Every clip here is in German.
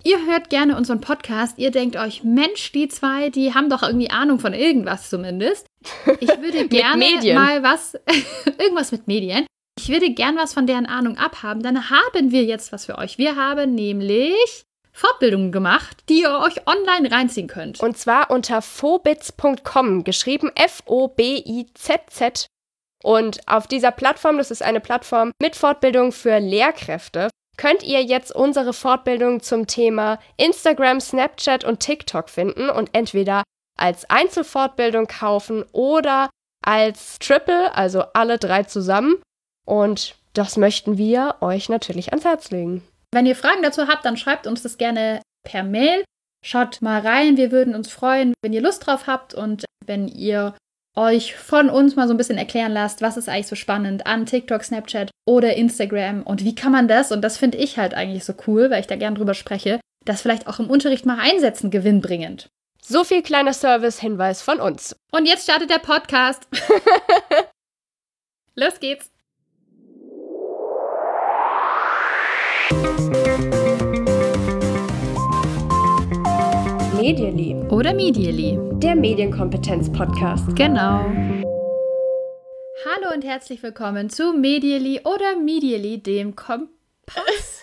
ihr hört gerne unseren Podcast, ihr denkt euch, Mensch, die zwei, die haben doch irgendwie Ahnung von irgendwas zumindest. Ich würde gerne mal was, irgendwas mit Medien. Ich würde gern was von deren Ahnung abhaben. Dann haben wir jetzt was für euch. Wir haben nämlich Fortbildungen gemacht, die ihr euch online reinziehen könnt. Und zwar unter fobitz.com, geschrieben F-O-B-I-Z-Z. Und auf dieser Plattform, das ist eine Plattform mit Fortbildung für Lehrkräfte, könnt ihr jetzt unsere Fortbildung zum Thema Instagram, Snapchat und TikTok finden und entweder als Einzelfortbildung kaufen oder als Triple, also alle 3 zusammen. Und das möchten wir euch natürlich ans Herz legen. Wenn ihr Fragen dazu habt, dann schreibt uns das gerne per Mail. Schaut mal rein, wir würden uns freuen, wenn ihr Lust drauf habt und wenn ihr euch von uns mal so ein bisschen erklären lasst, was ist eigentlich so spannend an TikTok, Snapchat oder Instagram und wie kann man das, und das finde ich halt eigentlich so cool, weil ich da gern drüber spreche, das vielleicht auch im Unterricht mal einsetzen, gewinnbringend. So viel kleiner Service-Hinweis von uns. Und jetzt startet der Podcast. Los geht's. Medially. Oder Medially. Der Medienkompetenz-Podcast. Genau. Hallo und herzlich willkommen zu Medially oder Medially, dem Kompass.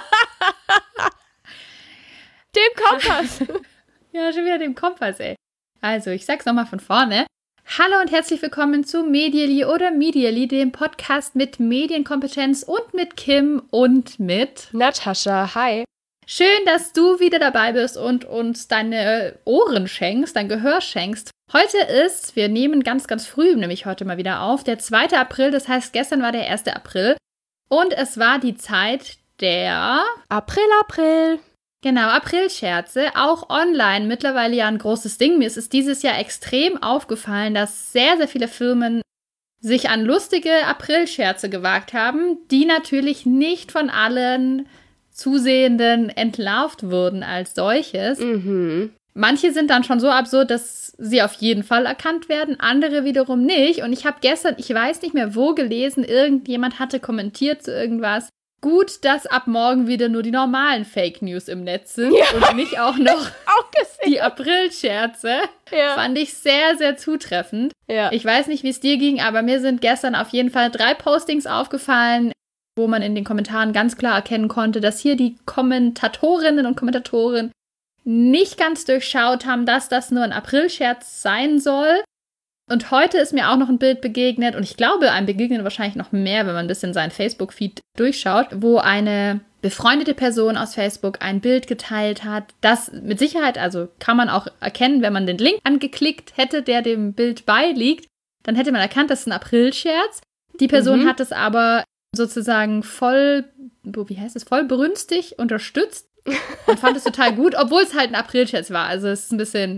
Dem Kompass. Ja, schon wieder dem Kompass, ey. Also, ich sag's nochmal von vorne. Hallo und herzlich willkommen zu Medially oder Medially, dem Podcast mit Medienkompetenz und mit Kim und mit Natascha. Hi. Schön, dass du wieder dabei bist und uns deine Ohren schenkst, dein Gehör schenkst. Heute ist, wir nehmen ganz, ganz früh, nämlich heute mal wieder auf, der 2. April, das heißt, gestern war der 1. April und es war die Zeit der April. Genau, Aprilscherze, auch online, mittlerweile ja ein großes Ding. Mir ist es dieses Jahr extrem aufgefallen, dass sehr, sehr viele Firmen sich an lustige Aprilscherze gewagt haben, die natürlich nicht von allen Zusehenden entlarvt wurden als solches. Mhm. Manche sind dann schon so absurd, dass sie auf jeden Fall erkannt werden, andere wiederum nicht. Und ich habe gestern, ich weiß nicht mehr wo gelesen, irgendjemand hatte kommentiert zu irgendwas. Gut, dass ab morgen wieder nur die normalen Fake News im Netz sind und nicht auch noch die Aprilscherze. Ja. Fand ich sehr, sehr zutreffend. Ja. Ich weiß nicht, wie es dir ging, aber mir sind gestern auf jeden Fall 3 Postings aufgefallen, wo man in den Kommentaren ganz klar erkennen konnte, dass hier die Kommentatorinnen und Kommentatoren nicht ganz durchschaut haben, dass das nur ein Aprilscherz sein soll. Und heute ist mir auch noch ein Bild begegnet, und ich glaube, einem begegnet wahrscheinlich noch mehr, wenn man ein bisschen seinen Facebook-Feed durchschaut, wo eine befreundete Person aus Facebook ein Bild geteilt hat, das mit Sicherheit, also kann man auch erkennen, wenn man den Link angeklickt hätte, der dem Bild beiliegt, dann hätte man erkannt, das ist ein Aprilscherz. Die Person hat es aber sozusagen voll brünstig unterstützt und fand es total gut, obwohl es halt ein Aprilscherz war. Also es ist ein bisschen,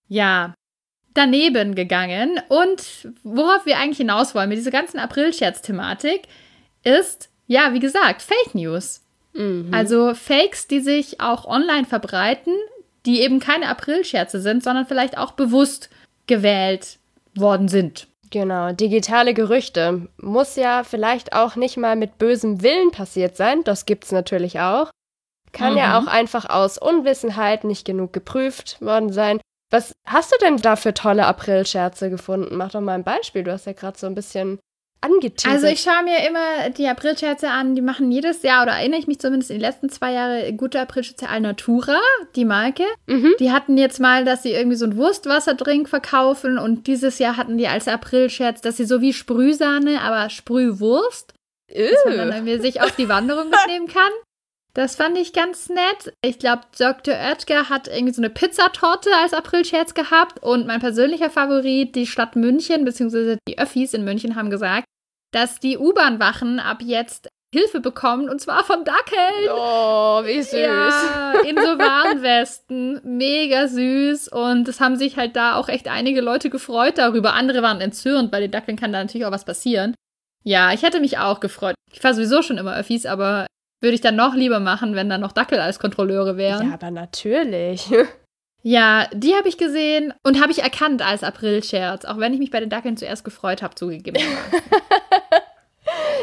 daneben gegangen. Und worauf wir eigentlich hinaus wollen mit dieser ganzen Aprilscherz-Thematik ist, wie gesagt, Fake News. Mhm. Also Fakes, die sich auch online verbreiten, die eben keine Aprilscherze sind, sondern vielleicht auch bewusst gewählt worden sind. Genau, digitale Gerüchte. Muss ja vielleicht auch nicht mal mit bösem Willen passiert sein. Das gibt's natürlich auch. Kann ja auch einfach aus Unwissenheit nicht genug geprüft worden sein. Was hast du denn da für tolle Aprilscherze gefunden? Mach doch mal ein Beispiel. Du hast ja gerade so ein bisschen angeteasert. Also ich schaue mir immer die Aprilscherze an. Die machen jedes Jahr, oder erinnere ich mich zumindest in den letzten 2 Jahren, gute Aprilscherze. Alnatura, die Marke. Mhm. Die hatten jetzt mal, dass sie irgendwie so einen Wurstwasserdrink verkaufen. Und dieses Jahr hatten die als Aprilscherz, dass sie so wie Sprühsahne, aber Sprühwurst, dass man dann irgendwie sich auf die Wanderung mitnehmen kann. Das fand ich ganz nett. Ich glaube, Dr. Oetker hat irgendwie so eine Pizzatorte als Aprilscherz gehabt. Und mein persönlicher Favorit, die Stadt München, beziehungsweise die Öffis in München, haben gesagt, dass die U-Bahn-Wachen ab jetzt Hilfe bekommen, und zwar von Dackeln. Oh, wie süß. Ja, in so Warnwesten. Mega süß. Und es haben sich halt da auch echt einige Leute gefreut darüber. Andere waren entzürnt, bei den Dackeln kann da natürlich auch was passieren. Ja, ich hätte mich auch gefreut. Ich fahre sowieso schon immer Öffis, aber würde ich dann noch lieber machen, wenn dann noch Dackel als Kontrolleure wären. Ja, aber natürlich. Ja, die habe ich gesehen und habe ich erkannt als Aprilscherz, auch wenn ich mich bei den Dackeln zuerst gefreut habe, zugegeben.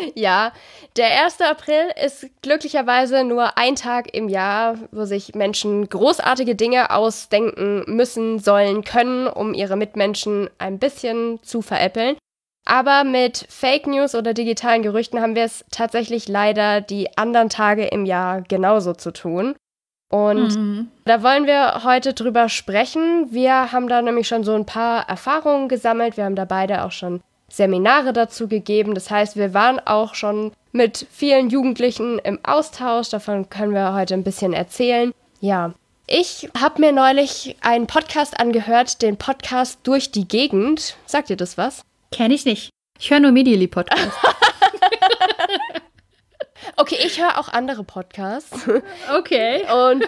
Ja, der 1. April ist glücklicherweise nur ein Tag im Jahr, wo sich Menschen großartige Dinge ausdenken müssen, sollen, können, um ihre Mitmenschen ein bisschen zu veräppeln. Aber mit Fake News oder digitalen Gerüchten haben wir es tatsächlich leider die anderen Tage im Jahr genauso zu tun. Und da wollen wir heute drüber sprechen. Wir haben da nämlich schon so ein paar Erfahrungen gesammelt. Wir haben da beide auch schon Seminare dazu gegeben. Das heißt, wir waren auch schon mit vielen Jugendlichen im Austausch. Davon können wir heute ein bisschen erzählen. Ja, ich habe mir neulich einen Podcast angehört, den Podcast Durch die Gegend. Sagt ihr das was? Kenne ich nicht. Ich höre nur Medially-Podcasts. Okay, ich höre auch andere Podcasts. Okay. Und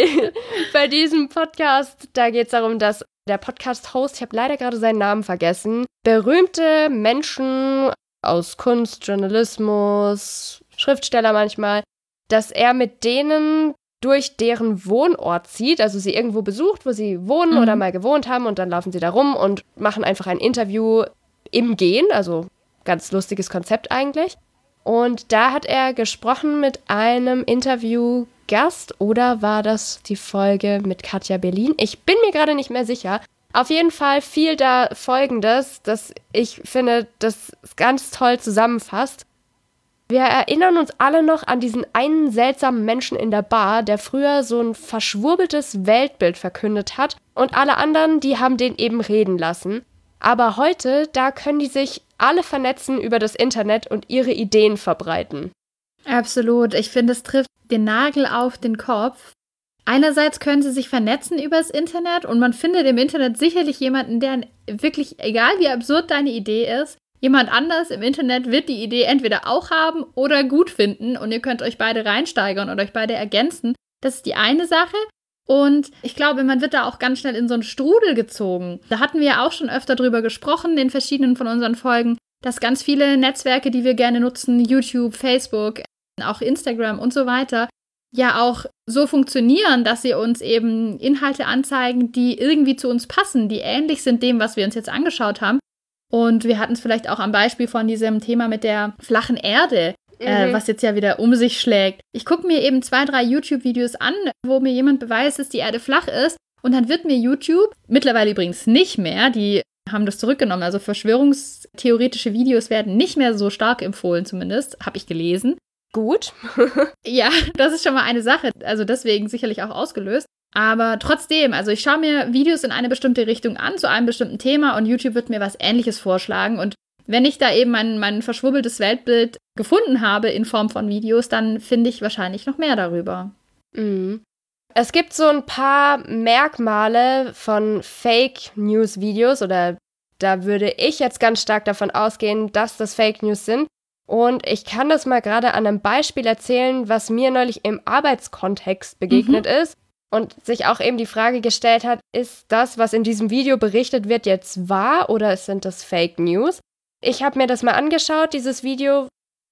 bei diesem Podcast, da geht es darum, dass der Podcast-Host, ich habe leider gerade seinen Namen vergessen, berühmte Menschen aus Kunst, Journalismus, Schriftsteller manchmal, dass er mit denen durch deren Wohnort zieht, also sie irgendwo besucht, wo sie wohnen oder mal gewohnt haben und dann laufen sie da rum und machen einfach ein Interview im Gehen, also ganz lustiges Konzept eigentlich. Und da hat er gesprochen mit einem Interviewgast, oder war das die Folge mit Katja Berlin? Ich bin mir gerade nicht mehr sicher. Auf jeden Fall fiel da Folgendes, das ich finde, das ganz toll zusammenfasst. Wir erinnern uns alle noch an diesen einen seltsamen Menschen in der Bar, der früher so ein verschwurbeltes Weltbild verkündet hat und alle anderen, die haben den eben reden lassen. Aber heute, da können die sich alle vernetzen über das Internet und ihre Ideen verbreiten. Absolut. Ich finde, es trifft den Nagel auf den Kopf. Einerseits können sie sich vernetzen über das Internet und man findet im Internet sicherlich jemanden, der wirklich, egal wie absurd deine Idee ist, jemand anders im Internet wird die Idee entweder auch haben oder gut finden und ihr könnt euch beide reinsteigern und euch beide ergänzen. Das ist die eine Sache. Und ich glaube, man wird da auch ganz schnell in so einen Strudel gezogen. Da hatten wir ja auch schon öfter drüber gesprochen in verschiedenen von unseren Folgen, dass ganz viele Netzwerke, die wir gerne nutzen, YouTube, Facebook, auch Instagram und so weiter, ja auch so funktionieren, dass sie uns eben Inhalte anzeigen, die irgendwie zu uns passen, die ähnlich sind dem, was wir uns jetzt angeschaut haben. Und wir hatten es vielleicht auch am Beispiel von diesem Thema mit der flachen Erde, was jetzt ja wieder um sich schlägt. Ich gucke mir eben 2, 3 YouTube-Videos an, wo mir jemand beweist, dass die Erde flach ist. Und dann wird mir YouTube, mittlerweile übrigens nicht mehr, die haben das zurückgenommen, also verschwörungstheoretische Videos werden nicht mehr so stark empfohlen zumindest, habe ich gelesen. Gut. Ja, das ist schon mal eine Sache, also deswegen sicherlich auch ausgelöst. Aber trotzdem, also ich schaue mir Videos in eine bestimmte Richtung an, zu einem bestimmten Thema und YouTube wird mir was Ähnliches vorschlagen. Und wenn ich da eben mein verschwurbeltes Weltbild gefunden habe in Form von Videos, dann finde ich wahrscheinlich noch mehr darüber. Mhm. Es gibt so ein paar Merkmale von Fake-News-Videos, oder da würde ich jetzt ganz stark davon ausgehen, dass das Fake News sind. Und ich kann das mal gerade an einem Beispiel erzählen, was mir neulich im Arbeitskontext begegnet ist und sich auch eben die Frage gestellt hat, ist das, was in diesem Video berichtet wird, jetzt wahr oder sind das Fake News? Ich habe mir das mal angeschaut, dieses Video,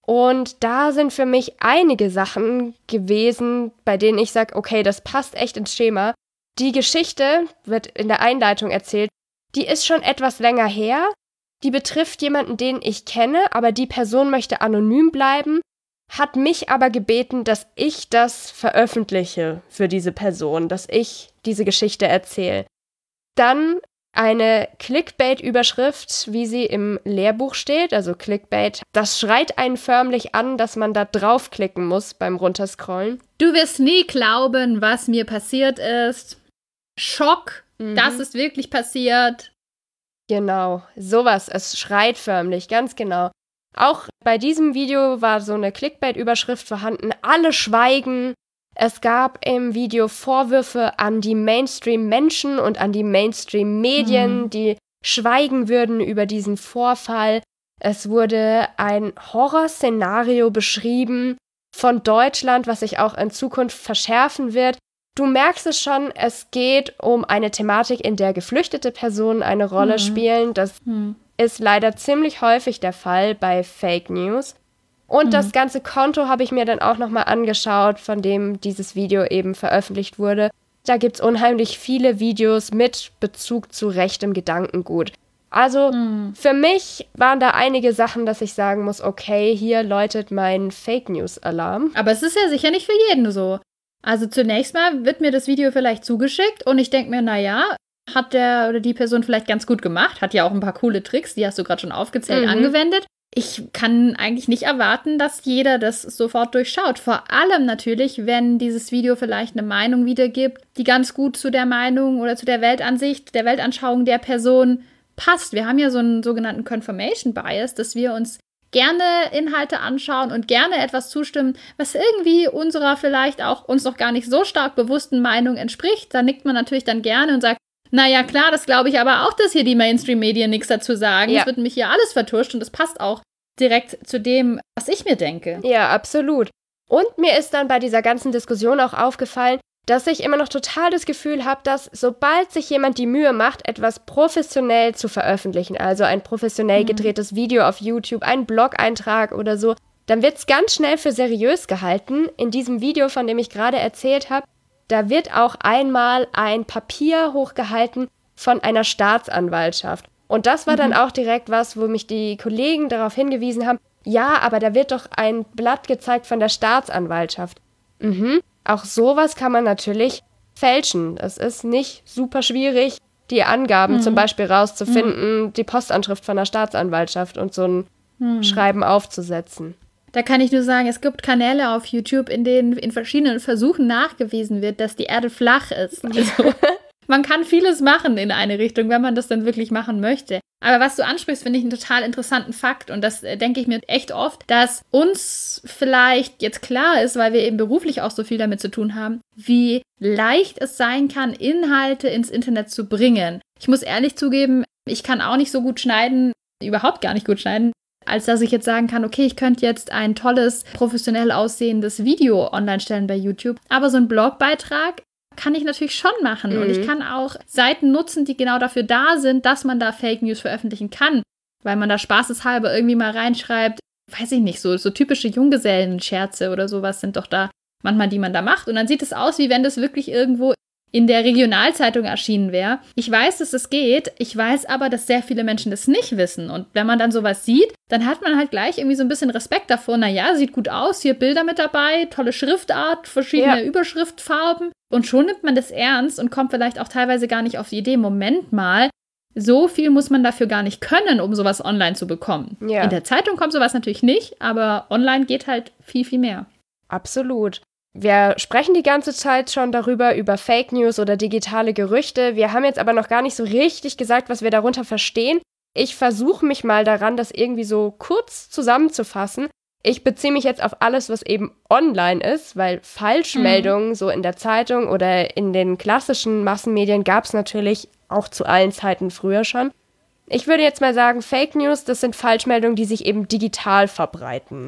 und da sind für mich einige Sachen gewesen, bei denen ich sage, okay, das passt echt ins Schema. Die Geschichte, wird in der Einleitung erzählt, die ist schon etwas länger her, die betrifft jemanden, den ich kenne, aber die Person möchte anonym bleiben, hat mich aber gebeten, dass ich das veröffentliche für diese Person, dass ich diese Geschichte erzähle. Dann eine Clickbait-Überschrift, wie sie im Lehrbuch steht, also Clickbait, das schreit einen förmlich an, dass man da draufklicken muss beim Runterscrollen. Du wirst nie glauben, was mir passiert ist. Schock, das ist wirklich passiert. Genau, sowas, es schreit förmlich, ganz genau. Auch bei diesem Video war so eine Clickbait-Überschrift vorhanden, alle schweigen. Es gab im Video Vorwürfe an die Mainstream-Menschen und an die Mainstream-Medien, die schweigen würden über diesen Vorfall. Es wurde ein Horrorszenario beschrieben von Deutschland, was sich auch in Zukunft verschärfen wird. Du merkst es schon, es geht um eine Thematik, in der geflüchtete Personen eine Rolle spielen. Das ist leider ziemlich häufig der Fall bei Fake News. Und das ganze Konto habe ich mir dann auch nochmal angeschaut, von dem dieses Video eben veröffentlicht wurde. Da gibt es unheimlich viele Videos mit Bezug zu rechtem Gedankengut. Also für mich waren da einige Sachen, dass ich sagen muss, okay, hier läutet mein Fake-News-Alarm. Aber es ist ja sicher nicht für jeden so. Also zunächst mal wird mir das Video vielleicht zugeschickt und ich denke mir, naja, hat der oder die Person vielleicht ganz gut gemacht, hat ja auch ein paar coole Tricks, die hast du gerade schon aufgezählt, angewendet. Ich kann eigentlich nicht erwarten, dass jeder das sofort durchschaut. Vor allem natürlich, wenn dieses Video vielleicht eine Meinung wiedergibt, die ganz gut zu der Meinung oder zu der Weltansicht, der Weltanschauung der Person passt. Wir haben ja so einen sogenannten Confirmation Bias, dass wir uns gerne Inhalte anschauen und gerne etwas zustimmen, was irgendwie unserer vielleicht auch uns noch gar nicht so stark bewussten Meinung entspricht. Da nickt man natürlich dann gerne und sagt, naja, klar, das glaube ich aber auch, dass hier die Mainstream-Medien nichts dazu sagen. Es wird mich hier alles vertuscht und das passt auch direkt zu dem, was ich mir denke. Ja, absolut. Und mir ist dann bei dieser ganzen Diskussion auch aufgefallen, dass ich immer noch total das Gefühl habe, dass sobald sich jemand die Mühe macht, etwas professionell zu veröffentlichen, also ein professionell gedrehtes Video auf YouTube, einen Blog-Eintrag oder so, dann wird es ganz schnell für seriös gehalten. In diesem Video, von dem ich gerade erzählt habe, da wird auch einmal ein Papier hochgehalten von einer Staatsanwaltschaft. Und das war dann auch direkt was, wo mich die Kollegen darauf hingewiesen haben, ja, aber da wird doch ein Blatt gezeigt von der Staatsanwaltschaft. Auch sowas kann man natürlich fälschen. Es ist nicht super schwierig, die Angaben zum Beispiel rauszufinden, die Postanschrift von der Staatsanwaltschaft und so ein Schreiben aufzusetzen. Da kann ich nur sagen, es gibt Kanäle auf YouTube, in denen in verschiedenen Versuchen nachgewiesen wird, dass die Erde flach ist. Also man kann vieles machen in eine Richtung, wenn man das dann wirklich machen möchte. Aber was du ansprichst, finde ich einen total interessanten Fakt. Und das denke ich mir echt oft, dass uns vielleicht jetzt klar ist, weil wir eben beruflich auch so viel damit zu tun haben, wie leicht es sein kann, Inhalte ins Internet zu bringen. Ich muss ehrlich zugeben, ich kann auch nicht so gut schneiden, überhaupt gar nicht gut schneiden, als dass ich jetzt sagen kann, okay, ich könnte jetzt ein tolles, professionell aussehendes Video online stellen bei YouTube. Aber so ein Blogbeitrag kann ich natürlich schon machen. Und ich kann auch Seiten nutzen, die genau dafür da sind, dass man da Fake News veröffentlichen kann. Weil man da spaßeshalber irgendwie mal reinschreibt, weiß ich nicht, so typische Junggesellen-Scherze oder sowas sind doch da manchmal, die man da macht. Und dann sieht es aus, wie wenn das wirklich irgendwo in der Regionalzeitung erschienen wäre. Ich weiß, dass es geht. Ich weiß aber, dass sehr viele Menschen das nicht wissen. Und wenn man dann sowas sieht, dann hat man halt gleich irgendwie so ein bisschen Respekt davor. Naja, sieht gut aus, hier Bilder mit dabei, tolle Schriftart, verschiedene Überschriftfarben. Und schon nimmt man das ernst und kommt vielleicht auch teilweise gar nicht auf die Idee, Moment mal, so viel muss man dafür gar nicht können, um sowas online zu bekommen. Ja. In der Zeitung kommt sowas natürlich nicht, aber online geht halt viel, viel mehr. Absolut. Wir sprechen die ganze Zeit schon darüber, über Fake News oder digitale Gerüchte. Wir haben jetzt aber noch gar nicht so richtig gesagt, was wir darunter verstehen. Ich versuche mich mal daran, das irgendwie so kurz zusammenzufassen. Ich beziehe mich jetzt auf alles, was eben online ist, weil Falschmeldungen so in der Zeitung oder in den klassischen Massenmedien gab es natürlich auch zu allen Zeiten früher schon. Ich würde jetzt mal sagen, Fake News, das sind Falschmeldungen, die sich eben digital verbreiten.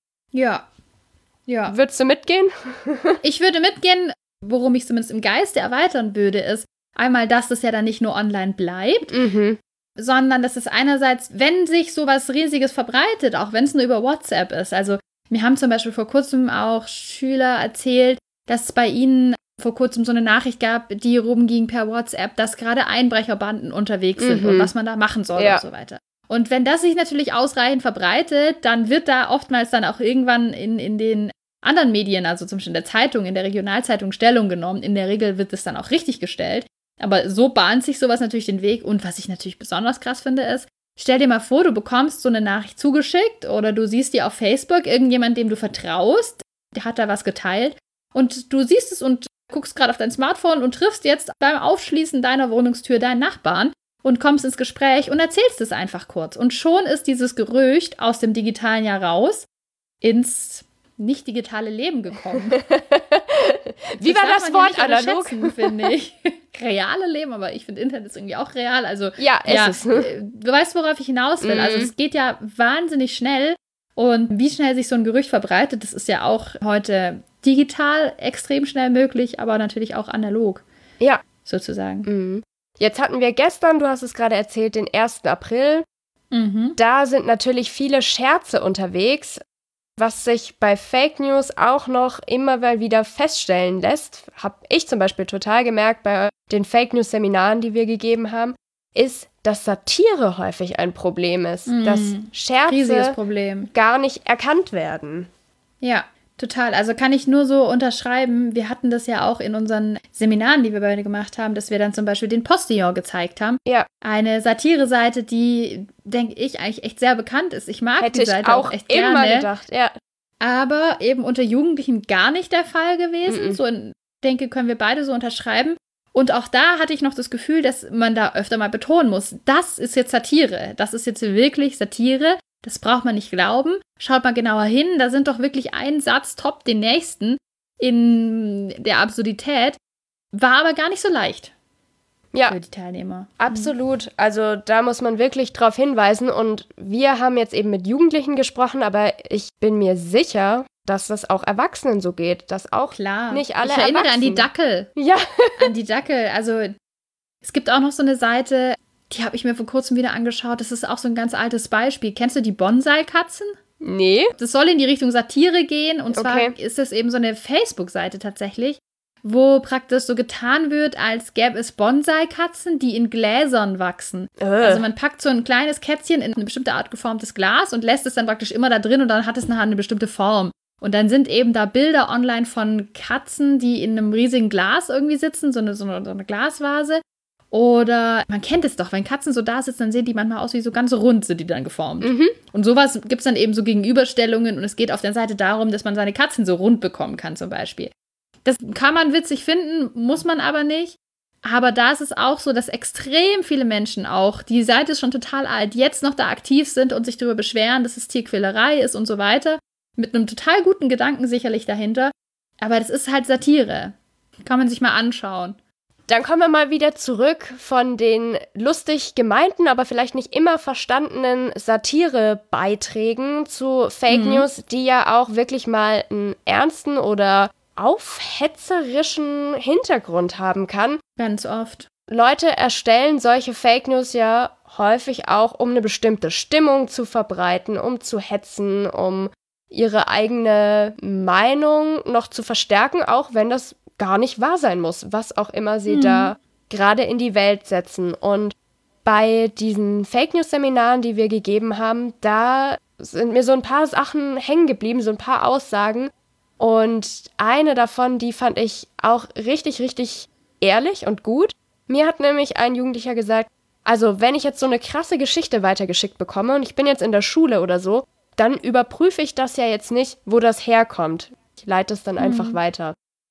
Ja. Würdest du mitgehen? Ich würde mitgehen, worum ich zumindest im Geiste erweitern würde, ist einmal, dass es ja dann nicht nur online bleibt, sondern dass es einerseits, wenn sich sowas Riesiges verbreitet, auch wenn es nur über WhatsApp ist. Also mir haben zum Beispiel vor kurzem auch Schüler erzählt, dass es bei ihnen vor kurzem so eine Nachricht gab, die rumging per WhatsApp, dass gerade Einbrecherbanden unterwegs sind und was man da machen soll und so weiter. Und wenn das sich natürlich ausreichend verbreitet, dann wird da oftmals dann auch irgendwann in den anderen Medien, also zum Beispiel in der Zeitung, in der Regionalzeitung Stellung genommen. In der Regel wird es dann auch richtig gestellt. Aber so bahnt sich sowas natürlich den Weg. Und was ich natürlich besonders krass finde, ist, stell dir mal vor, du bekommst so eine Nachricht zugeschickt oder du siehst die auf Facebook, irgendjemand, dem du vertraust, der hat da was geteilt und du siehst es und guckst gerade auf dein Smartphone und triffst jetzt beim Aufschließen deiner Wohnungstür deinen Nachbarn und kommst ins Gespräch und erzählst es einfach kurz. Und schon ist dieses Gerücht aus dem digitalen Jahr raus ins nicht digitale Leben gekommen. Wie war das Wort analog? Finde ich. Reale Leben, aber ich finde Internet ist irgendwie auch real. Also ja, ist es. Du weißt, worauf ich hinaus will. Also es geht ja wahnsinnig schnell. Und wie schnell sich so ein Gerücht verbreitet, das ist ja auch heute digital extrem schnell möglich, aber natürlich auch analog. Ja. Sozusagen. Jetzt hatten wir gestern, du hast es gerade erzählt, den 1. April. Da sind natürlich viele Scherze unterwegs, was sich bei Fake News auch noch immer mal wieder feststellen lässt, habe ich zum Beispiel total gemerkt bei den Fake News Seminaren, die wir gegeben haben, ist, dass Satire häufig ein Problem ist, dass riesiges Scherze Problem. gar nicht erkannt werden. Ja, total. Also kann ich nur so unterschreiben. Wir hatten das ja auch in unseren Seminaren, die wir beide gemacht haben, dass wir dann zum Beispiel den Postillon gezeigt haben. Ja. Eine Satire-Seite, die, denke ich, eigentlich echt sehr bekannt ist. Ich mag die Seite auch echt gerne. Hätte ich immer gedacht, ja. Aber eben unter Jugendlichen gar nicht der Fall gewesen. So, denke, können wir beide so unterschreiben. Und auch da hatte ich noch das Gefühl, dass man da öfter mal betonen muss, das ist jetzt Satire. Das ist jetzt wirklich Satire. Das braucht man nicht glauben. Schaut mal genauer hin, da sind doch wirklich ein Satz top den nächsten in der Absurdität. War aber gar nicht so leicht für die Teilnehmer. Absolut. Also da muss man wirklich drauf hinweisen. Und wir haben jetzt eben mit Jugendlichen gesprochen, aber ich bin mir sicher, dass das auch Erwachsenen so geht. Dass auch nicht alle Erwachsenen. Ich erinnere an die Dackel. Ja. An die Dackel. Also es gibt auch noch so eine Seite, die habe ich mir vor kurzem wieder angeschaut. Das ist auch so ein ganz altes Beispiel. Kennst du die Bonsai-Katzen? Nee. Das soll in die Richtung Satire gehen. Und zwar ist es eben so eine Facebook-Seite tatsächlich, wo praktisch so getan wird, als gäbe es Bonsai-Katzen, die in Gläsern wachsen. Also man packt so ein kleines Kätzchen in eine bestimmte Art geformtes Glas und lässt es dann praktisch immer da drin und dann hat es nachher eine bestimmte Form. Und dann sind eben da Bilder online von Katzen, die in einem riesigen Glas irgendwie sitzen, so eine Glasvase. Oder man kennt es doch, wenn Katzen so da sitzen, dann sehen die manchmal aus wie so ganz rund, sind die dann geformt. Und sowas gibt es dann eben so Gegenüberstellungen und es geht auf der Seite darum, dass man seine Katzen so rund bekommen kann zum Beispiel. Das kann man witzig finden, muss man aber nicht. Aber da ist es auch so, dass extrem viele Menschen auch, die Seite ist schon total alt, jetzt noch da aktiv sind und sich darüber beschweren, dass es Tierquälerei ist und so weiter. Mit einem total guten Gedanken sicherlich dahinter. Aber das ist halt Satire. Kann man sich mal anschauen. Dann kommen wir mal wieder zurück von den lustig gemeinten, aber vielleicht nicht immer verstandenen Satirebeiträgen zu Fake News, die ja auch wirklich mal einen ernsten oder aufhetzerischen Hintergrund haben kann. Ganz oft. Leute erstellen solche Fake News ja häufig auch, um eine bestimmte Stimmung zu verbreiten, um zu hetzen, um ihre eigene Meinung noch zu verstärken, auch wenn das gar nicht wahr sein muss, was auch immer sie da gerade in die Welt setzen. Und bei diesen Fake News Seminaren, die wir gegeben haben, da sind mir so ein paar Sachen hängen geblieben, so ein paar Aussagen. Und eine davon, die fand ich auch richtig, richtig ehrlich und gut. Mir hat nämlich ein Jugendlicher gesagt, also wenn ich jetzt so eine krasse Geschichte weitergeschickt bekomme und ich bin jetzt in der Schule oder so, dann überprüfe ich das ja jetzt nicht, wo das herkommt. Ich leite es dann einfach weiter.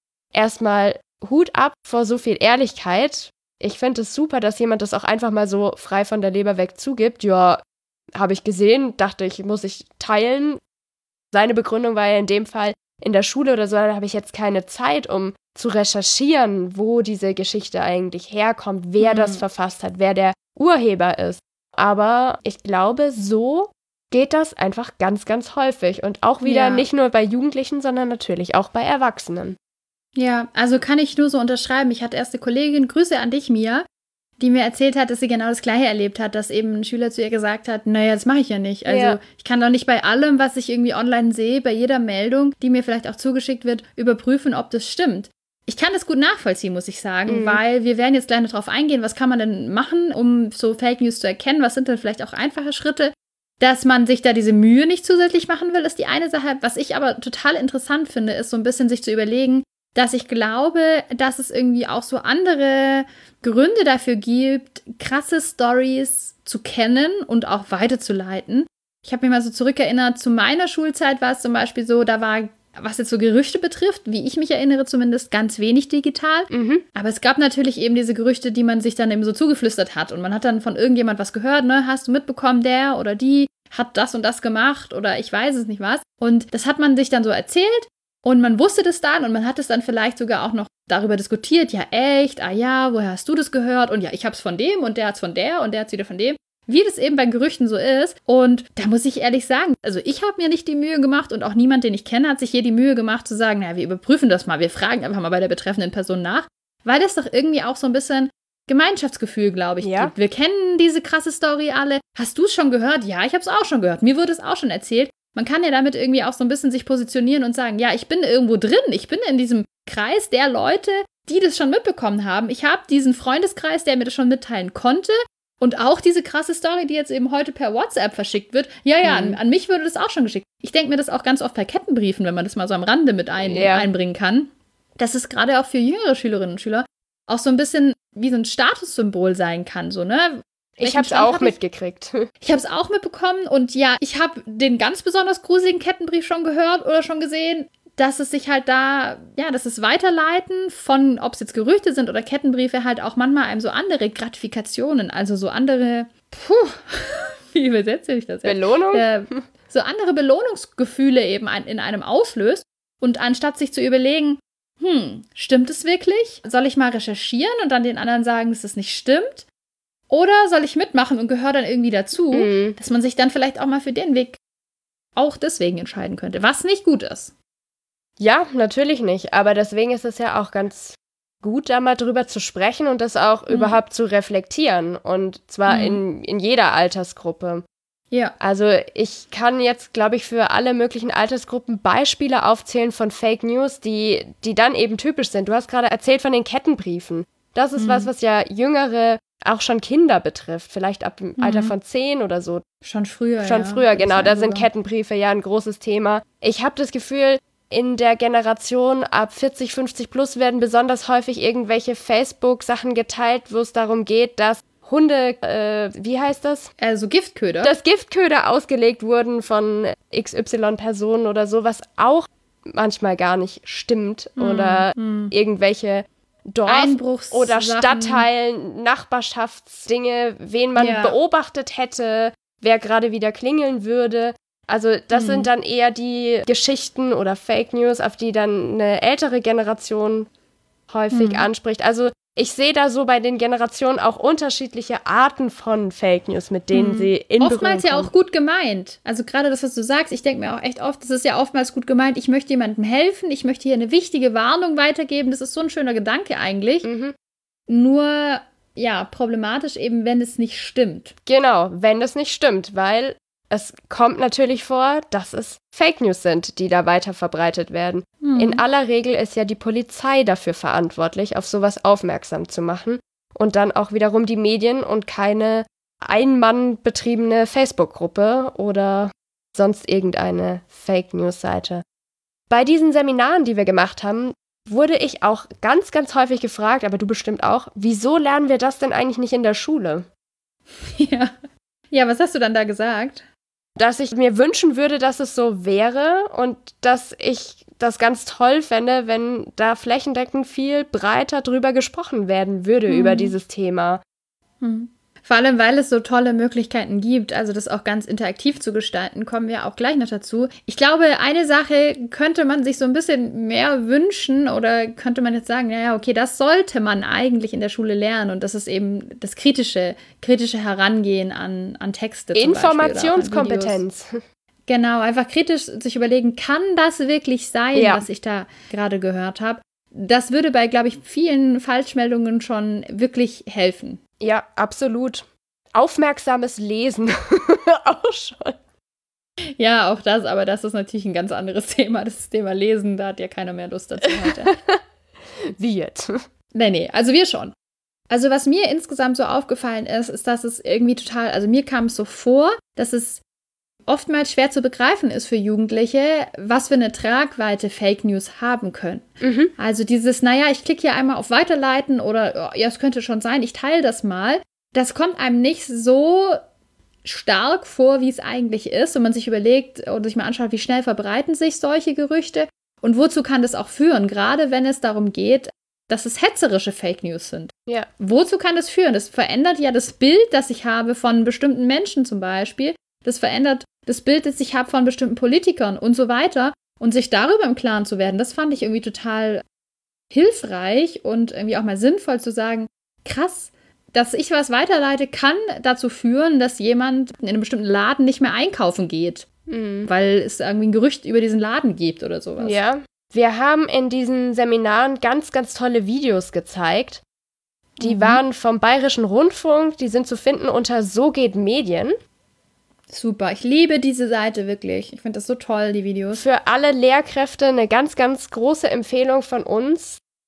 Erstmal Hut ab vor so viel Ehrlichkeit. Ich finde es super, dass jemand das auch einfach mal so frei von der Leber weg zugibt. Ja, habe ich gesehen, dachte ich, muss ich teilen. Seine Begründung war ja in dem Fall, in der Schule oder so, da habe ich jetzt keine Zeit, um zu recherchieren, wo diese Geschichte eigentlich herkommt, wer das verfasst hat, wer der Urheber ist. Aber ich glaube, so geht das einfach ganz, ganz häufig. Und auch wieder nicht nur bei Jugendlichen, sondern natürlich auch bei Erwachsenen. Ja, also kann ich nur so unterschreiben. Ich hatte erst eine Kollegin, Grüße an dich, Mia, die mir erzählt hat, dass sie genau das Gleiche erlebt hat, dass eben ein Schüler zu ihr gesagt hat, naja, das mache ich ja nicht. Also ich kann doch nicht bei allem, was ich irgendwie online sehe, bei jeder Meldung, die mir vielleicht auch zugeschickt wird, überprüfen, ob das stimmt. Ich kann das gut nachvollziehen, muss ich sagen, weil wir werden jetzt gleich noch drauf eingehen, was kann man denn machen, um so Fake News zu erkennen, was sind denn vielleicht auch einfache Schritte. Dass man sich da diese Mühe nicht zusätzlich machen will, ist die eine Sache. Was ich aber total interessant finde, ist so ein bisschen sich zu überlegen, dass ich glaube, dass es irgendwie auch so andere Gründe dafür gibt, krasse Storys zu kennen und auch weiterzuleiten. Ich habe mich mal so zurückerinnert, zu meiner Schulzeit war es zum Beispiel so, da war, was jetzt so Gerüchte betrifft, wie ich mich erinnere zumindest, ganz wenig digital. Aber es gab natürlich eben diese Gerüchte, die man sich dann eben so zugeflüstert hat. Und man hat dann von irgendjemand was gehört, ne? Hast du mitbekommen, der oder die hat das und das gemacht oder ich weiß es nicht was. Und das hat man sich dann so erzählt. Und man wusste das dann und man hat es dann vielleicht sogar auch noch darüber diskutiert. Ja, echt? Ah ja, woher hast du das gehört? Und ja, ich hab's von dem und der hat's von der und der hat's wieder von dem. Wie das eben bei Gerüchten so ist. Und da muss ich ehrlich sagen, also ich habe mir nicht die Mühe gemacht und auch niemand, den ich kenne, hat sich hier die Mühe gemacht zu sagen, naja, wir überprüfen das mal, wir fragen einfach mal bei der betreffenden Person nach. Weil das doch irgendwie auch so ein bisschen Gemeinschaftsgefühl, glaube ich, gibt. Wir kennen diese krasse Story alle. Hast du es schon gehört? Ja, ich habe es auch schon gehört. Mir wurde es auch schon erzählt. Man kann ja damit irgendwie auch so ein bisschen sich positionieren und sagen, ja, ich bin irgendwo drin, ich bin in diesem Kreis der Leute, die das schon mitbekommen haben. Ich habe diesen Freundeskreis, der mir das schon mitteilen konnte Und auch diese krasse Story, die jetzt eben heute per WhatsApp verschickt wird. Ja, an mich würde das auch schon geschickt. Ich denke mir das auch ganz oft bei Kettenbriefen, wenn man das mal so am Rande mit einbringen kann. Dass es gerade auch für jüngere Schülerinnen und Schüler auch so ein bisschen wie so ein Statussymbol sein kann. So, ne? Ich habe es auch mitgekriegt. Ich habe es auch mitbekommen. Und ja, ich habe den ganz besonders gruseligen Kettenbrief schon gehört oder schon gesehen, dass es sich halt dass es Weiterleiten von, ob es jetzt Gerüchte sind oder Kettenbriefe, halt auch manchmal einem so andere Gratifikationen, also so andere, wie übersetze ich das jetzt? Belohnung? So andere Belohnungsgefühle eben in einem auslöst. Und anstatt sich zu überlegen, stimmt es wirklich? Soll ich mal recherchieren und dann den anderen sagen, dass es nicht stimmt? Oder soll ich mitmachen und gehöre dann irgendwie dazu, dass man sich dann vielleicht auch mal für den Weg auch deswegen entscheiden könnte, was nicht gut ist. Ja, natürlich nicht. Aber deswegen ist es ja auch ganz gut, da mal drüber zu sprechen und das auch überhaupt zu reflektieren. Und zwar in jeder Altersgruppe. Ja. Also ich kann jetzt, glaube ich, für alle möglichen Altersgruppen Beispiele aufzählen von Fake News, die dann eben typisch sind. Du hast gerade erzählt von den Kettenbriefen. Das ist was ja jüngere, auch schon Kinder betrifft. Vielleicht ab dem Alter von 10 oder so. Schon früher, genau. Da sind Kettenbriefe ja ein großes Thema. Ich habe das Gefühl, in der Generation ab 40, 50 plus werden besonders häufig irgendwelche Facebook-Sachen geteilt, wo es darum geht, dass Hunde, wie heißt das? Also Giftköder. Dass Giftköder ausgelegt wurden von XY-Personen oder so, was auch manchmal gar nicht stimmt. Oder irgendwelche Dorf- oder Stadtteilen, Nachbarschaftsdinge, wen man beobachtet hätte, wer gerade wieder klingeln würde. Also das sind dann eher die Geschichten oder Fake News, auf die dann eine ältere Generation häufig anspricht. Also ich sehe da so bei den Generationen auch unterschiedliche Arten von Fake News, mit denen sie in Berührung oftmals ja kommen. auch gut gemeint. Also gerade das, was du sagst, ich denke mir auch echt oft, das ist ja oftmals gut gemeint, ich möchte jemandem helfen, ich möchte hier eine wichtige Warnung weitergeben. Das ist so ein schöner Gedanke eigentlich. Nur, ja, problematisch eben, wenn es nicht stimmt. Genau, wenn es nicht stimmt, weil es kommt natürlich vor, dass es Fake News sind, die da weiter verbreitet werden. In aller Regel ist ja die Polizei dafür verantwortlich, auf sowas aufmerksam zu machen. Und dann auch wiederum die Medien und keine ein-Mann-betriebene Facebook-Gruppe oder sonst irgendeine Fake News-Seite. Bei diesen Seminaren, die wir gemacht haben, wurde ich auch ganz, ganz häufig gefragt, aber du bestimmt auch, wieso lernen wir das denn eigentlich nicht in der Schule? Ja, was hast du dann da gesagt? Dass ich mir wünschen würde, dass es so wäre und dass ich das ganz toll fände, wenn da flächendeckend viel breiter drüber gesprochen werden würde über dieses Thema. Vor allem, weil es so tolle Möglichkeiten gibt, also das auch ganz interaktiv zu gestalten, kommen wir auch gleich noch dazu. Ich glaube, eine Sache könnte man sich so ein bisschen mehr wünschen oder könnte man jetzt sagen, naja, okay, das sollte man eigentlich in der Schule lernen und das ist eben das kritische Herangehen an Texte. Informationskompetenz. Genau, einfach kritisch sich überlegen, kann das wirklich sein, was ich da gerade gehört habe? Das würde bei, glaube ich, vielen Falschmeldungen schon wirklich helfen. Ja, absolut. Aufmerksames Lesen auch schon. Ja, auch das, aber das ist natürlich ein ganz anderes Thema. Das Thema Lesen, da hat ja keiner mehr Lust dazu heute. Wie jetzt? Nee, also wir schon. Also was mir insgesamt so aufgefallen ist, dass es irgendwie total, also mir kam es so vor, dass es oftmals schwer zu begreifen ist für Jugendliche, was für eine Tragweite Fake News haben können. Also dieses, naja, ich klicke hier einmal auf Weiterleiten oder, ja, es könnte schon sein, ich teile das mal. Das kommt einem nicht so stark vor, wie es eigentlich ist, wenn man sich überlegt oder sich mal anschaut, wie schnell verbreiten sich solche Gerüchte und wozu kann das auch führen, gerade wenn es darum geht, dass es hetzerische Fake News sind. Ja. Wozu kann das führen? Das verändert ja das Bild, das ich habe von bestimmten Menschen zum Beispiel. Das verändert das Bild, das ich habe von bestimmten Politikern und so weiter. Und sich darüber im Klaren zu werden, das fand ich irgendwie total hilfreich und irgendwie auch mal sinnvoll zu sagen, krass, dass ich was weiterleite, kann dazu führen, dass jemand in einem bestimmten Laden nicht mehr einkaufen geht, weil es irgendwie ein Gerücht über diesen Laden gibt oder sowas. Ja, wir haben in diesen Seminaren ganz, ganz tolle Videos gezeigt. Die waren vom Bayerischen Rundfunk, die sind zu finden unter So geht Medien. Super, ich liebe diese Seite wirklich. Ich finde das so toll, die Videos. Für alle Lehrkräfte eine ganz, ganz große Empfehlung von uns.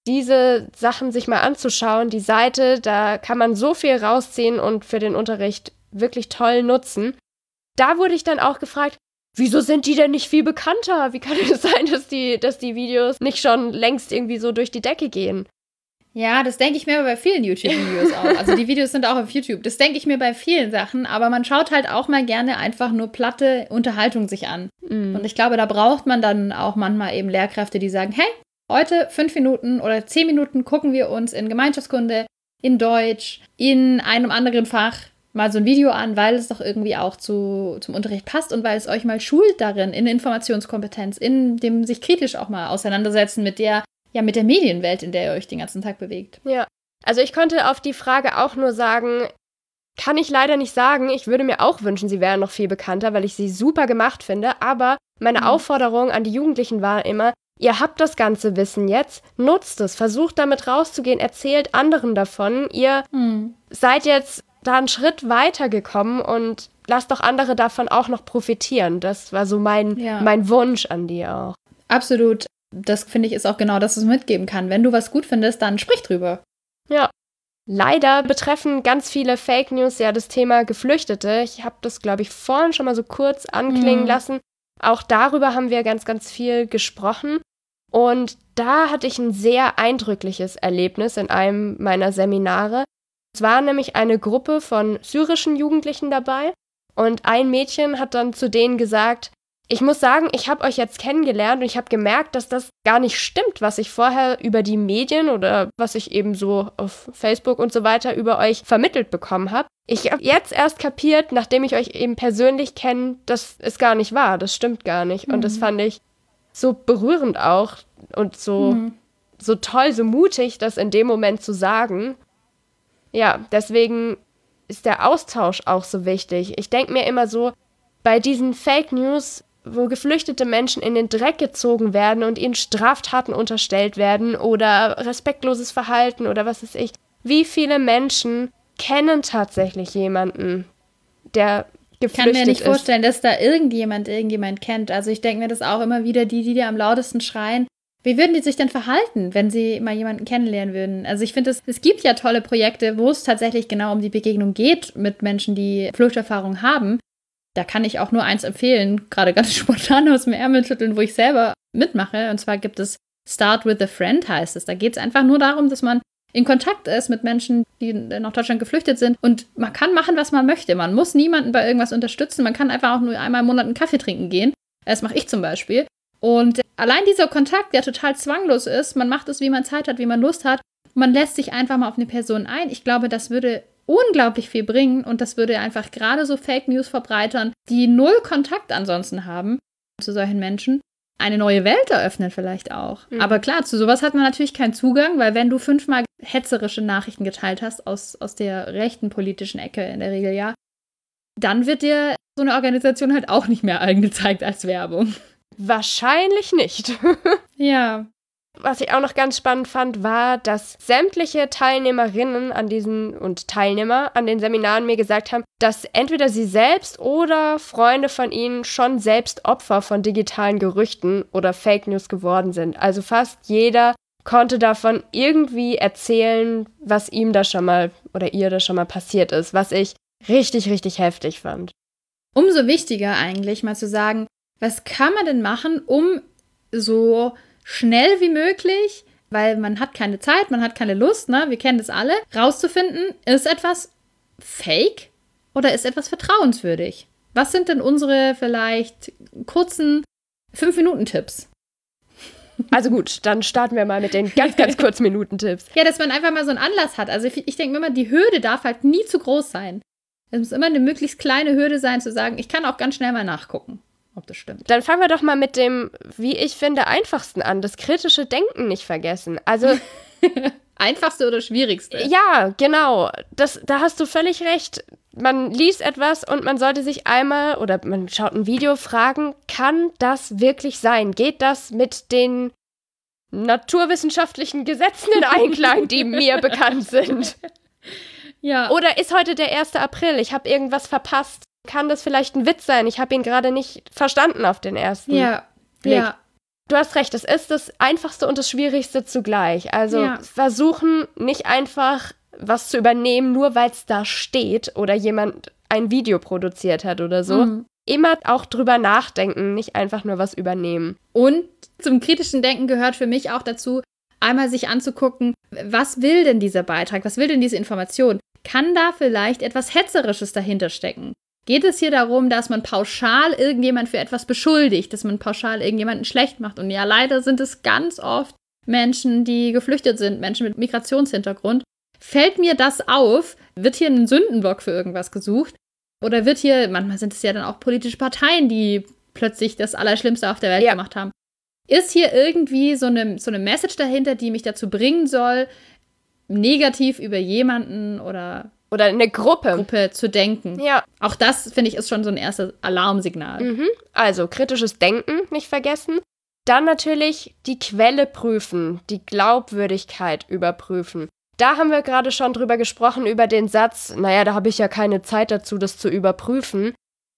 diese Sachen sich mal anzuschauen. Die Seite, da kann man so viel rausziehen und für den Unterricht wirklich toll nutzen. Da wurde ich dann auch gefragt, wieso sind die denn nicht viel bekannter? Wie kann es sein, dass die Videos nicht schon längst irgendwie so durch die Decke gehen? Ja, das denke ich mir bei vielen YouTube-Videos auch. Also die Videos sind auch auf YouTube. Das denke ich mir bei vielen Sachen. Aber man schaut halt auch mal gerne einfach nur platte Unterhaltung sich an. Und ich glaube, da braucht man dann auch manchmal eben Lehrkräfte, die sagen, hey, heute 5 Minuten oder 10 Minuten gucken wir uns in Gemeinschaftskunde, in Deutsch, in einem anderen Fach mal so ein Video an, weil es doch irgendwie auch zum Unterricht passt und weil es euch mal schult darin, in Informationskompetenz, in dem sich kritisch auch mal auseinandersetzen mit der Medienwelt, in der ihr euch den ganzen Tag bewegt. Ja, also ich konnte auf die Frage auch nur sagen, kann ich leider nicht sagen. Ich würde mir auch wünschen, sie wären noch viel bekannter, weil ich sie super gemacht finde. Aber meine Aufforderung an die Jugendlichen war immer, ihr habt das ganze Wissen jetzt, nutzt es, versucht damit rauszugehen, erzählt anderen davon. Ihr seid jetzt da einen Schritt weiter gekommen und lasst doch andere davon auch noch profitieren. Das war so mein Wunsch an die auch. Absolut. Das finde ich ist auch genau das, was man mitgeben kann. Wenn du was gut findest, dann sprich drüber. Ja. Leider betreffen ganz viele Fake News ja das Thema Geflüchtete. Ich habe das, glaube ich, vorhin schon mal so kurz anklingen lassen. Auch darüber haben wir ganz, ganz viel gesprochen. Und da hatte ich ein sehr eindrückliches Erlebnis in einem meiner Seminare. Es war nämlich eine Gruppe von syrischen Jugendlichen dabei. Und ein Mädchen hat dann zu denen gesagt, ich muss sagen, ich habe euch jetzt kennengelernt und ich habe gemerkt, dass das gar nicht stimmt, was ich vorher über die Medien oder was ich eben so auf Facebook und so weiter über euch vermittelt bekommen habe. Ich habe jetzt erst kapiert, nachdem ich euch eben persönlich kenne, dass es gar nicht wahr, das stimmt gar nicht. Und das fand ich so berührend auch und so toll, so mutig, das in dem Moment zu sagen. Ja, deswegen ist der Austausch auch so wichtig. Ich denke mir immer so, bei diesen Fake News, wo geflüchtete Menschen in den Dreck gezogen werden und ihnen Straftaten unterstellt werden oder respektloses Verhalten oder was weiß ich. Wie viele Menschen kennen tatsächlich jemanden, der geflüchtet ist? Ich kann mir nicht vorstellen, dass da irgendjemand kennt. Also ich denke mir das auch immer wieder, die am lautesten schreien. Wie würden die sich denn verhalten, wenn sie mal jemanden kennenlernen würden? Also ich finde, es gibt ja tolle Projekte, wo es tatsächlich genau um die Begegnung geht mit Menschen, die Fluchterfahrung haben. Da kann ich auch nur eins empfehlen, gerade ganz spontan aus dem Ärmel schütteln, wo ich selber mitmache. Und zwar gibt es Start with a Friend, heißt es. Da geht es einfach nur darum, dass man in Kontakt ist mit Menschen, die nach Deutschland geflüchtet sind. Und man kann machen, was man möchte. Man muss niemanden bei irgendwas unterstützen. Man kann einfach auch nur einmal im Monat einen Kaffee trinken gehen. Das mache ich zum Beispiel. Und allein dieser Kontakt, der total zwanglos ist, man macht es, wie man Zeit hat, wie man Lust hat. Man lässt sich einfach mal auf eine Person ein. Ich glaube, das würde unglaublich viel bringen und das würde einfach gerade so Fake News verbreitern, die null Kontakt ansonsten haben zu solchen Menschen, eine neue Welt eröffnen vielleicht auch. Aber klar, zu sowas hat man natürlich keinen Zugang, weil wenn du 5-mal hetzerische Nachrichten geteilt hast aus der rechten politischen Ecke in der Regel, ja, dann wird dir so eine Organisation halt auch nicht mehr angezeigt als Werbung. Wahrscheinlich nicht. Ja. Was ich auch noch ganz spannend fand, war, dass sämtliche Teilnehmerinnen und Teilnehmer an den Seminaren mir gesagt haben, dass entweder sie selbst oder Freunde von ihnen schon selbst Opfer von digitalen Gerüchten oder Fake News geworden sind. Also fast jeder konnte davon irgendwie erzählen, was ihm da schon mal oder ihr da schon mal passiert ist, was ich richtig, richtig heftig fand. Umso wichtiger eigentlich mal zu sagen, was kann man denn machen, um so schnell wie möglich, weil man hat keine Zeit, man hat keine Lust, ne? Wir kennen das alle, rauszufinden, ist etwas fake oder ist etwas vertrauenswürdig? Was sind denn unsere vielleicht kurzen 5-Minuten-Tipps? Also gut, dann starten wir mal mit den ganz, ganz kurzen Minuten-Tipps. Ja, dass man einfach mal so einen Anlass hat. Also ich denke mir immer, die Hürde darf halt nie zu groß sein. Es muss immer eine möglichst kleine Hürde sein, zu sagen, ich kann auch ganz schnell mal nachgucken, ob das stimmt. Dann fangen wir doch mal mit dem, wie ich finde, einfachsten an. Das kritische Denken nicht vergessen. Also Einfachste oder schwierigste? Ja, genau. Da hast du völlig recht. Man liest etwas und man sollte sich einmal, oder man schaut ein Video, fragen, kann das wirklich sein? Geht das mit den naturwissenschaftlichen Gesetzen in Einklang, die mir bekannt sind? Ja. Oder ist heute der 1. April? Ich habe irgendwas verpasst. Kann das vielleicht ein Witz sein? Ich habe ihn gerade nicht verstanden auf den ersten Blick. Ja. Du hast recht, es ist das Einfachste und das Schwierigste zugleich. Also versuchen nicht einfach was zu übernehmen, nur weil es da steht oder jemand ein Video produziert hat oder so. Immer auch drüber nachdenken, nicht einfach nur was übernehmen. Und zum kritischen Denken gehört für mich auch dazu, einmal sich anzugucken, was will denn dieser Beitrag, was will denn diese Information? Kann da vielleicht etwas Hetzerisches dahinter stecken? Geht es hier darum, dass man pauschal irgendjemand für etwas beschuldigt, dass man pauschal irgendjemanden schlecht macht? Und ja, leider sind es ganz oft Menschen, die geflüchtet sind, Menschen mit Migrationshintergrund. Fällt mir das auf? Wird hier ein Sündenbock für irgendwas gesucht? Oder wird hier, manchmal sind es ja dann auch politische Parteien, die plötzlich das Allerschlimmste auf der Welt gemacht haben. Ist hier irgendwie so eine Message dahinter, die mich dazu bringen soll, negativ über jemanden oder eine Gruppe zu denken? Ja. Auch das, finde ich, ist schon so ein erstes Alarmsignal. Also kritisches Denken nicht vergessen. Dann natürlich die Quelle prüfen, die Glaubwürdigkeit überprüfen. Da haben wir gerade schon drüber gesprochen, über den Satz, naja, da habe ich ja keine Zeit dazu, das zu überprüfen.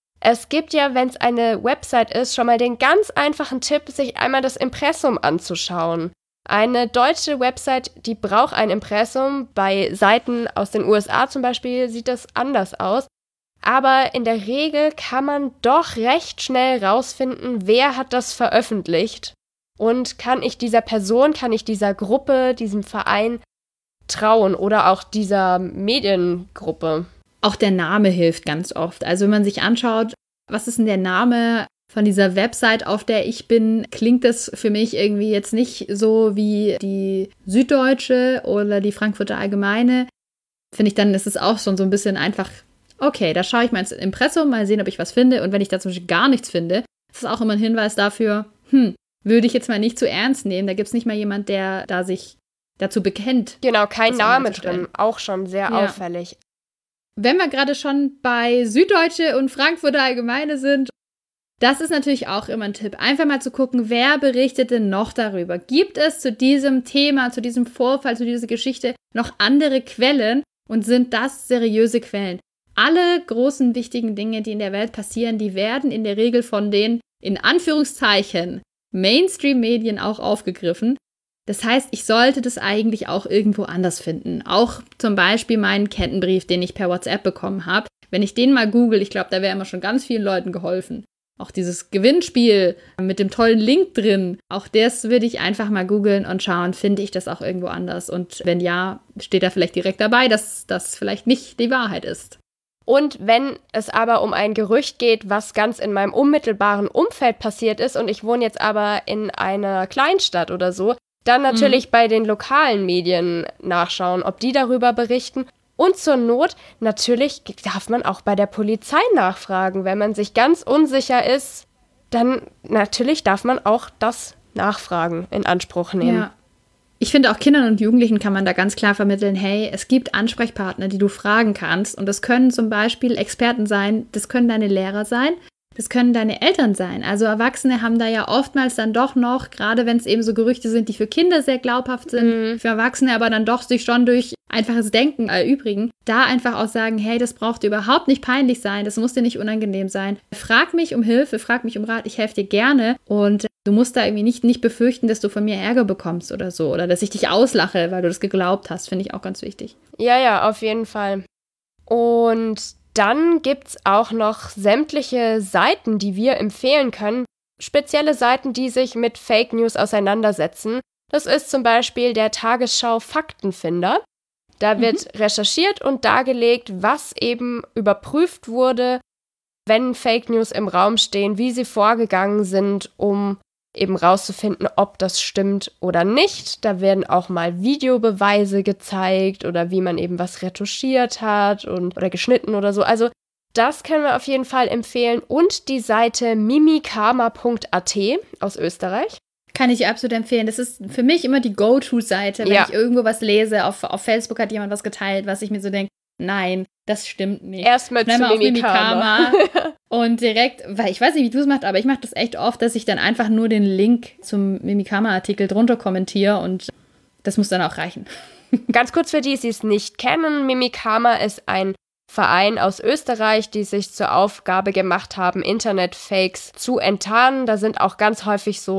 Es gibt ja, wenn es eine Website ist, schon mal den ganz einfachen Tipp, sich einmal das Impressum anzuschauen. Eine deutsche Website, die braucht ein Impressum. Bei Seiten aus den USA zum Beispiel sieht das anders aus. Aber in der Regel kann man doch recht schnell rausfinden, wer hat das veröffentlicht. Und kann ich dieser Person, kann ich dieser Gruppe, diesem Verein trauen oder auch dieser Mediengruppe. Auch der Name hilft ganz oft. Also wenn man sich anschaut, was ist denn der Name von dieser Website, auf der ich bin, klingt das für mich irgendwie jetzt nicht so wie die Süddeutsche oder die Frankfurter Allgemeine. Finde ich, dann ist es auch schon so ein bisschen einfach, okay, da schaue ich mal ins Impressum, mal sehen, ob ich was finde. Und wenn ich da zum Beispiel gar nichts finde, ist es auch immer ein Hinweis dafür, würde ich jetzt mal nicht zu ernst nehmen. Da gibt es nicht mal jemand, der da sich dazu bekennt. Genau, kein Name drin, auch schon sehr auffällig. Wenn wir gerade schon bei Süddeutsche und Frankfurter Allgemeine sind, das ist natürlich auch immer ein Tipp. Einfach mal zu gucken, wer berichtet denn noch darüber? Gibt es zu diesem Thema, zu diesem Vorfall, zu dieser Geschichte noch andere Quellen und sind das seriöse Quellen? Alle großen, wichtigen Dinge, die in der Welt passieren, die werden in der Regel von den, in Anführungszeichen, Mainstream-Medien auch aufgegriffen. Das heißt, ich sollte das eigentlich auch irgendwo anders finden. Auch zum Beispiel meinen Kettenbrief, den ich per WhatsApp bekommen habe. Wenn ich den mal google, ich glaube, da wäre immer schon ganz vielen Leuten geholfen. Auch dieses Gewinnspiel mit dem tollen Link drin, auch das würde ich einfach mal googeln und schauen, finde ich das auch irgendwo anders. Und wenn ja, steht da vielleicht direkt dabei, dass das vielleicht nicht die Wahrheit ist. Und wenn es aber um ein Gerücht geht, was ganz in meinem unmittelbaren Umfeld passiert ist und ich wohne jetzt aber in einer Kleinstadt oder so, dann natürlich bei den lokalen Medien nachschauen, ob die darüber berichten. Und zur Not, natürlich darf man auch bei der Polizei nachfragen. Wenn man sich ganz unsicher ist, dann natürlich darf man auch das Nachfragen in Anspruch nehmen. Ja. Ich finde, auch Kindern und Jugendlichen kann man da ganz klar vermitteln, hey, es gibt Ansprechpartner, die du fragen kannst. Und das können zum Beispiel Experten sein, das können deine Lehrer sein. Das können deine Eltern sein. Also Erwachsene haben da ja oftmals dann doch noch, gerade wenn es eben so Gerüchte sind, die für Kinder sehr glaubhaft sind, für Erwachsene aber dann doch sich schon durch einfaches Denken erübrigen, da einfach auch sagen, hey, das braucht dir überhaupt nicht peinlich sein, das muss dir nicht unangenehm sein. Frag mich um Hilfe, frag mich um Rat, ich helfe dir gerne und du musst da irgendwie nicht befürchten, dass du von mir Ärger bekommst oder so oder dass ich dich auslache, weil du das geglaubt hast, finde ich auch ganz wichtig. Ja, auf jeden Fall. Und dann gibt's auch noch sämtliche Seiten, die wir empfehlen können. Spezielle Seiten, die sich mit Fake News auseinandersetzen. Das ist zum Beispiel der Tagesschau Faktenfinder. Da wird recherchiert und dargelegt, was eben überprüft wurde, wenn Fake News im Raum stehen, wie sie vorgegangen sind, um eben rauszufinden, ob das stimmt oder nicht. Da werden auch mal Videobeweise gezeigt oder wie man eben was retuschiert hat oder geschnitten oder so. Also das können wir auf jeden Fall empfehlen. Und die Seite mimikama.at aus Österreich. Kann ich absolut empfehlen. Das ist für mich immer die Go-To-Seite, wenn ich irgendwo was lese. Auf Facebook hat jemand was geteilt, was ich mir so denke, nein, das stimmt nicht. Erstmal zu Mimikama. Und direkt, weil ich weiß nicht, wie du es machst, aber ich mache das echt oft, dass ich dann einfach nur den Link zum Mimikama-Artikel drunter kommentiere und das muss dann auch reichen. Ganz kurz für die es nicht kennen, Mimikama ist ein Verein aus Österreich, die sich zur Aufgabe gemacht haben, Internet-Fakes zu enttarnen. Da sind auch ganz häufig so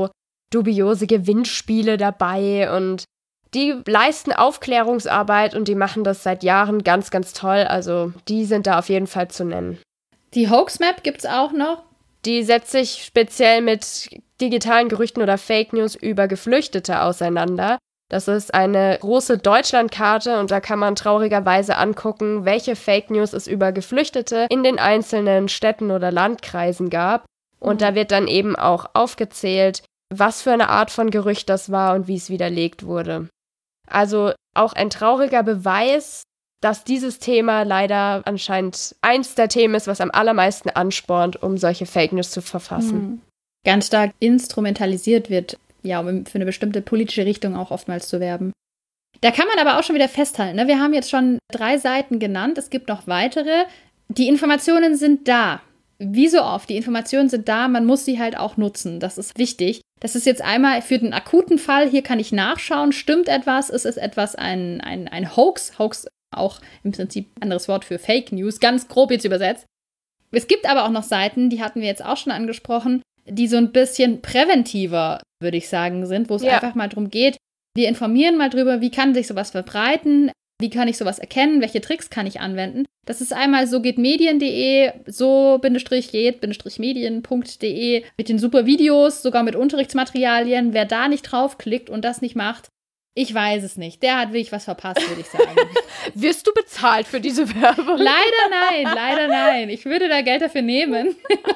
dubiose Gewinnspiele dabei und die leisten Aufklärungsarbeit und die machen das seit Jahren ganz, ganz toll. Also die sind da auf jeden Fall zu nennen. Die Hoaxmap gibt's auch noch. Die setzt sich speziell mit digitalen Gerüchten oder Fake News über Geflüchtete auseinander. Das ist eine große Deutschlandkarte und da kann man traurigerweise angucken, welche Fake News es über Geflüchtete in den einzelnen Städten oder Landkreisen gab. Und da wird dann eben auch aufgezählt, was für eine Art von Gerücht das war und wie es widerlegt wurde. Also auch ein trauriger Beweis, dass dieses Thema leider anscheinend eins der Themen ist, was am allermeisten anspornt, um solche Fake News zu verfassen. Ganz stark instrumentalisiert wird, ja, um für eine bestimmte politische Richtung auch oftmals zu werben. Da kann man aber auch schon wieder festhalten, ne? Wir haben jetzt schon 3 Seiten genannt, es gibt noch weitere. Die Informationen sind da. Wie so oft, die Informationen sind da, man muss sie halt auch nutzen. Das ist wichtig. Das ist jetzt einmal für den akuten Fall, hier kann ich nachschauen, stimmt etwas, ist es etwas ein Hoax? Hoax auch im Prinzip ein anderes Wort für Fake News, ganz grob jetzt übersetzt. Es gibt aber auch noch Seiten, die hatten wir jetzt auch schon angesprochen, die so ein bisschen präventiver, würde ich sagen, sind, wo es einfach mal darum geht, wir informieren mal drüber, wie kann sich sowas verbreiten, wie kann ich sowas erkennen, welche Tricks kann ich anwenden. Das ist einmal sogehtmedien.de, so-medien.de mit den super Videos, sogar mit Unterrichtsmaterialien. Wer da nicht draufklickt und das nicht macht, ich weiß es nicht. Der hat wirklich was verpasst, würde ich sagen. Wirst du bezahlt für diese Werbung? Leider nein. Ich würde da Geld dafür nehmen.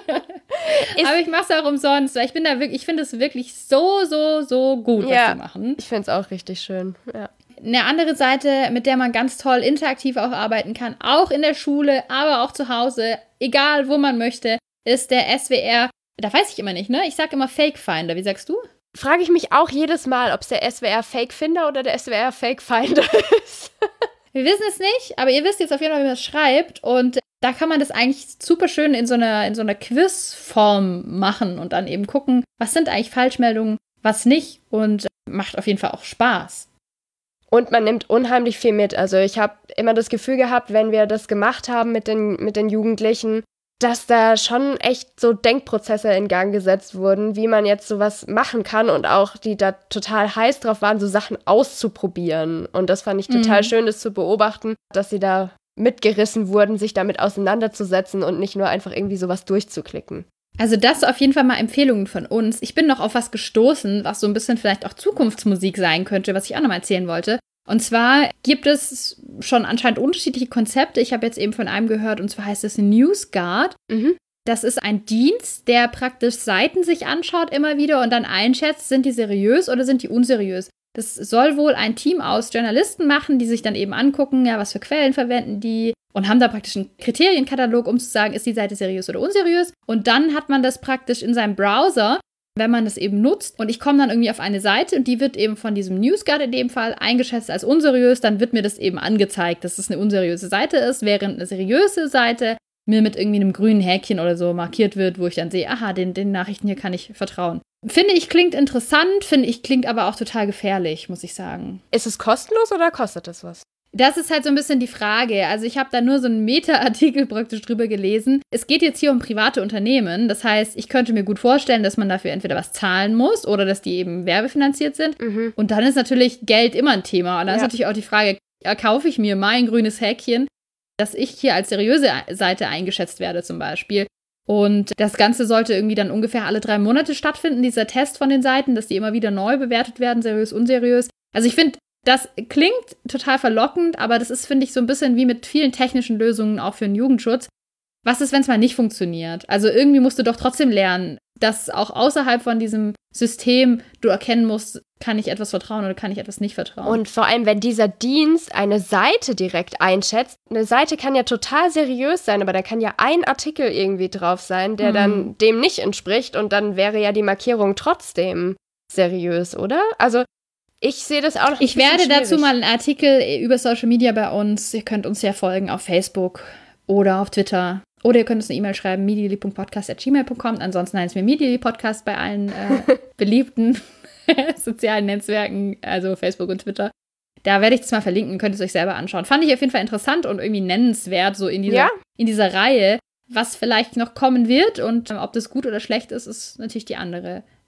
Aber ich mache es auch umsonst, weil ich finde es wirklich so gut, was die machen. Ich finde es auch richtig schön, ja. Eine andere Seite, mit der man ganz toll interaktiv auch arbeiten kann, auch in der Schule, aber auch zu Hause, egal wo man möchte, ist der SWR, da weiß ich immer nicht, ne? Ich sag immer Fake Finder, wie sagst du? Frage ich mich auch jedes Mal, ob es der SWR Fake Finder oder der SWR Fake Finder ist. Wir wissen es nicht, aber ihr wisst jetzt auf jeden Fall, wie man es schreibt und da kann man das eigentlich super schön in so einer Quizform machen und dann eben gucken, was sind eigentlich Falschmeldungen, was nicht und macht auf jeden Fall auch Spaß. Und man nimmt unheimlich viel mit. Also ich habe immer das Gefühl gehabt, wenn wir das gemacht haben mit den Jugendlichen, dass da schon echt so Denkprozesse in Gang gesetzt wurden, wie man jetzt sowas machen kann und auch die da total heiß drauf waren, so Sachen auszuprobieren. Und das fand ich total schön, das zu beobachten, dass sie da mitgerissen wurden, sich damit auseinanderzusetzen und nicht nur einfach irgendwie sowas durchzuklicken. Also das auf jeden Fall mal Empfehlungen von uns. Ich bin noch auf was gestoßen, was so ein bisschen vielleicht auch Zukunftsmusik sein könnte, was ich auch noch mal erzählen wollte. Und zwar gibt es schon anscheinend unterschiedliche Konzepte. Ich habe jetzt eben von einem gehört, und zwar heißt es NewsGuard. Das ist ein Dienst, der praktisch Seiten sich anschaut immer wieder und dann einschätzt, sind die seriös oder sind die unseriös. Das soll wohl ein Team aus Journalisten machen, die sich dann eben angucken, ja, was für Quellen verwenden die und haben da praktisch einen Kriterienkatalog, um zu sagen, ist die Seite seriös oder unseriös. Und dann hat man das praktisch in seinem Browser, wenn man das eben nutzt. Und ich komme dann irgendwie auf eine Seite und die wird eben von diesem NewsGuard in dem Fall eingeschätzt als unseriös. Dann wird mir das eben angezeigt, dass es eine unseriöse Seite ist, während eine seriöse Seite mir mit irgendwie einem grünen Häkchen oder so markiert wird, wo ich dann sehe, aha, den Nachrichten hier kann ich vertrauen. Finde ich, klingt interessant, klingt aber auch total gefährlich, muss ich sagen. Ist es kostenlos oder kostet es was? Das ist halt so ein bisschen die Frage. Also ich habe da nur so einen Meta-Artikel praktisch drüber gelesen. Es geht jetzt hier um private Unternehmen. Das heißt, ich könnte mir gut vorstellen, dass man dafür entweder was zahlen muss oder dass die eben werbefinanziert sind. Und dann ist natürlich Geld immer ein Thema. Und dann ist natürlich auch die Frage, kaufe ich mir mein grünes Häkchen, dass ich hier als seriöse Seite eingeschätzt werde zum Beispiel. Und das Ganze sollte irgendwie dann ungefähr alle 3 Monate stattfinden, dieser Test von den Seiten, dass die immer wieder neu bewertet werden, seriös, unseriös. Also ich finde, das klingt total verlockend, aber das ist, finde ich, so ein bisschen wie mit vielen technischen Lösungen auch für den Jugendschutz. Was ist, wenn es mal nicht funktioniert? Also irgendwie musst du doch trotzdem lernen, dass auch außerhalb von diesem System du erkennen musst, kann ich etwas vertrauen oder kann ich etwas nicht vertrauen. Und vor allem, wenn dieser Dienst eine Seite direkt einschätzt, eine Seite kann ja total seriös sein, aber da kann ja ein Artikel irgendwie drauf sein, der dann dem nicht entspricht und dann wäre ja die Markierung trotzdem seriös, oder? Also ich sehe das auch noch ein bisschen schwierig. Ich werde dazu mal einen Artikel über Social Media bei uns, ihr könnt uns ja folgen auf Facebook oder auf Twitter. Oder ihr könnt uns eine E-Mail schreiben, medially.podcast@gmail.com. Ansonsten heißt es mir Medially Podcast bei allen beliebten sozialen Netzwerken, also Facebook und Twitter. Da werde ich das mal verlinken, könnt ihr es euch selber anschauen. Fand ich auf jeden Fall interessant und irgendwie nennenswert, so in dieser Reihe. Was vielleicht noch kommen wird und ob das gut oder schlecht ist, ist natürlich die andere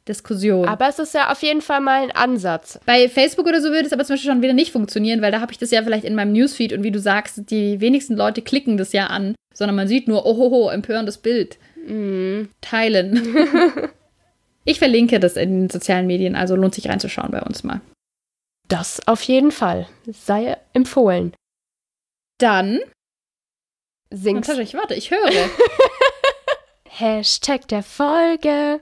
Diskussion. Aber es ist ja auf jeden Fall mal ein Ansatz. Bei Facebook oder so würde es aber zum Beispiel schon wieder nicht funktionieren, weil da habe ich das ja vielleicht in meinem Newsfeed und wie du sagst, die wenigsten Leute klicken das ja an, sondern man sieht nur, ohoho, empörendes Bild. Teilen. Ich verlinke das in den sozialen Medien, also lohnt sich reinzuschauen bei uns mal. Das auf jeden Fall. Sei empfohlen. Dann singst. Natascha, warte, ich höre. Hashtag der Folge.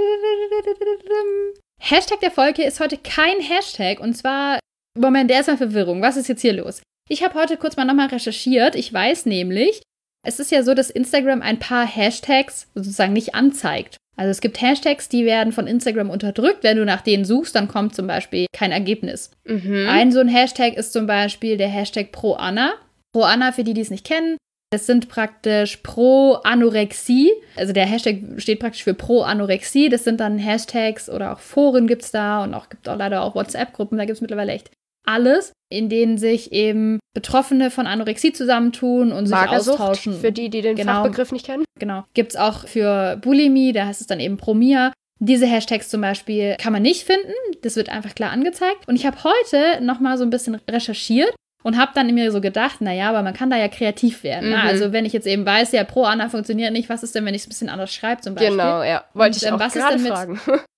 Hashtag der Folge ist heute kein Hashtag und zwar, Moment, erstmal Verwirrung. Was ist jetzt hier los? Ich habe heute kurz mal nochmal recherchiert. Ich weiß nämlich, es ist ja so, dass Instagram ein paar Hashtags sozusagen nicht anzeigt. Also es gibt Hashtags, die werden von Instagram unterdrückt. Wenn du nach denen suchst, dann kommt zum Beispiel kein Ergebnis. Ein so ein Hashtag ist zum Beispiel der Hashtag ProAnna. ProAnna, für die es nicht kennen, das sind praktisch Pro-Anorexie. Also der Hashtag steht praktisch für Pro-Anorexie. Das sind dann Hashtags oder auch Foren gibt es da und gibt auch leider auch WhatsApp-Gruppen. Da gibt es mittlerweile echt alles, in denen sich eben Betroffene von Anorexie zusammentun und sich austauschen. Für die den Fachbegriff nicht kennen. Genau. Gibt es auch für Bulimie, da heißt es dann eben Promia. Diese Hashtags zum Beispiel kann man nicht finden. Das wird einfach klar angezeigt. Und ich habe heute nochmal so ein bisschen recherchiert und habe dann mir so gedacht, naja, aber man kann da ja kreativ werden. Ne? Also wenn ich jetzt eben weiß, ja, ProAnna funktioniert nicht, was ist denn, wenn ich es ein bisschen anders schreibe zum Beispiel? Genau, ja. Wollte ich auch gerade fragen.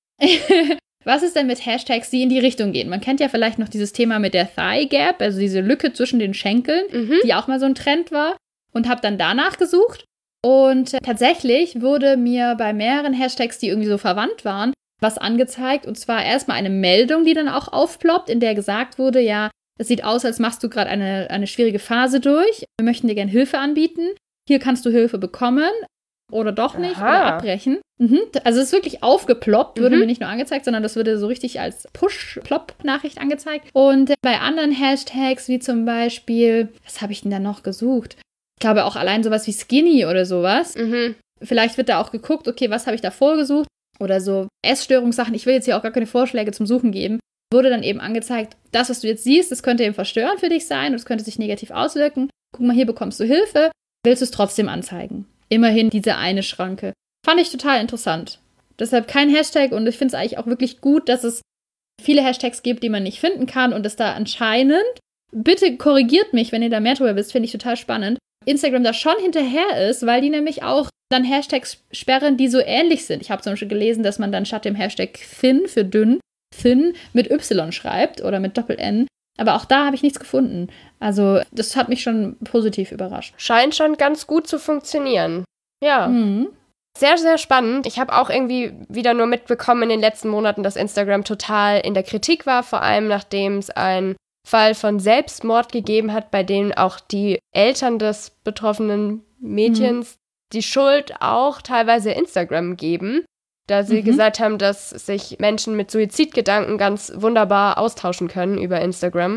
Was ist denn mit Hashtags, die in die Richtung gehen? Man kennt ja vielleicht noch dieses Thema mit der Thigh Gap, also diese Lücke zwischen den Schenkeln, die auch mal so ein Trend war. Und habe dann danach gesucht. Und tatsächlich wurde mir bei mehreren Hashtags, die irgendwie so verwandt waren, was angezeigt. Und zwar erstmal eine Meldung, die dann auch aufploppt, in der gesagt wurde, ja, es sieht aus, als machst du gerade eine schwierige Phase durch. Wir möchten dir gerne Hilfe anbieten. Hier kannst du Hilfe bekommen oder doch nicht oder abbrechen. Also es ist wirklich aufgeploppt, wurde mir nicht nur angezeigt, sondern das wurde so richtig als Push-Plop-Nachricht angezeigt. Und bei anderen Hashtags, wie zum Beispiel, was habe ich denn da noch gesucht? Ich glaube auch allein sowas wie Skinny oder sowas. Vielleicht wird da auch geguckt, okay, was habe ich da vorgesucht? Oder so Essstörungssachen. Ich will jetzt hier auch gar keine Vorschläge zum Suchen geben. Wurde dann eben angezeigt, das, was du jetzt siehst, das könnte eben verstörend für dich sein und es könnte sich negativ auswirken. Guck mal, hier bekommst du Hilfe. Willst du es trotzdem anzeigen? Immerhin diese eine Schranke. Fand ich total interessant. Deshalb kein Hashtag und ich finde es eigentlich auch wirklich gut, dass es viele Hashtags gibt, die man nicht finden kann und es da anscheinend, bitte korrigiert mich, wenn ihr da mehr drüber wisst, finde ich total spannend, Instagram da schon hinterher ist, weil die nämlich auch dann Hashtags sperren, die so ähnlich sind. Ich habe zum Beispiel gelesen, dass man dann statt dem Hashtag Thin für dünn, Thin mit Y schreibt oder mit Doppel-N. Aber auch da habe ich nichts gefunden. Also das hat mich schon positiv überrascht. Scheint schon ganz gut zu funktionieren. Ja. Sehr, sehr spannend. Ich habe auch irgendwie wieder nur mitbekommen in den letzten Monaten, dass Instagram total in der Kritik war, vor allem nachdem es einen Fall von Selbstmord gegeben hat, bei dem auch die Eltern des betroffenen Mädchens die Schuld auch teilweise Instagram geben, da sie gesagt haben, dass sich Menschen mit Suizidgedanken ganz wunderbar austauschen können über Instagram.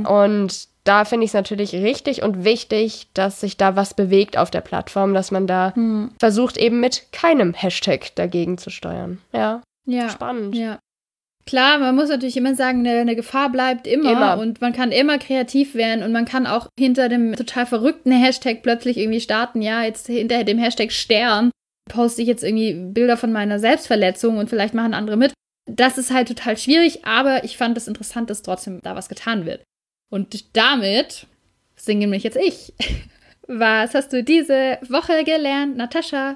Und da finde ich es natürlich richtig und wichtig, dass sich da was bewegt auf der Plattform, dass man da versucht, eben mit keinem Hashtag dagegen zu steuern. Ja. Spannend. Ja. Klar, man muss natürlich immer sagen, eine Gefahr bleibt immer und man kann immer kreativ werden und man kann auch hinter dem total verrückten Hashtag plötzlich irgendwie starten, ja, jetzt hinter dem Hashtag Stern poste ich jetzt irgendwie Bilder von meiner Selbstverletzung und vielleicht machen andere mit. Das ist halt total schwierig, aber ich fand es interessant, dass trotzdem da was getan wird. Und damit singe nämlich jetzt ich. Was hast du diese Woche gelernt, Natascha?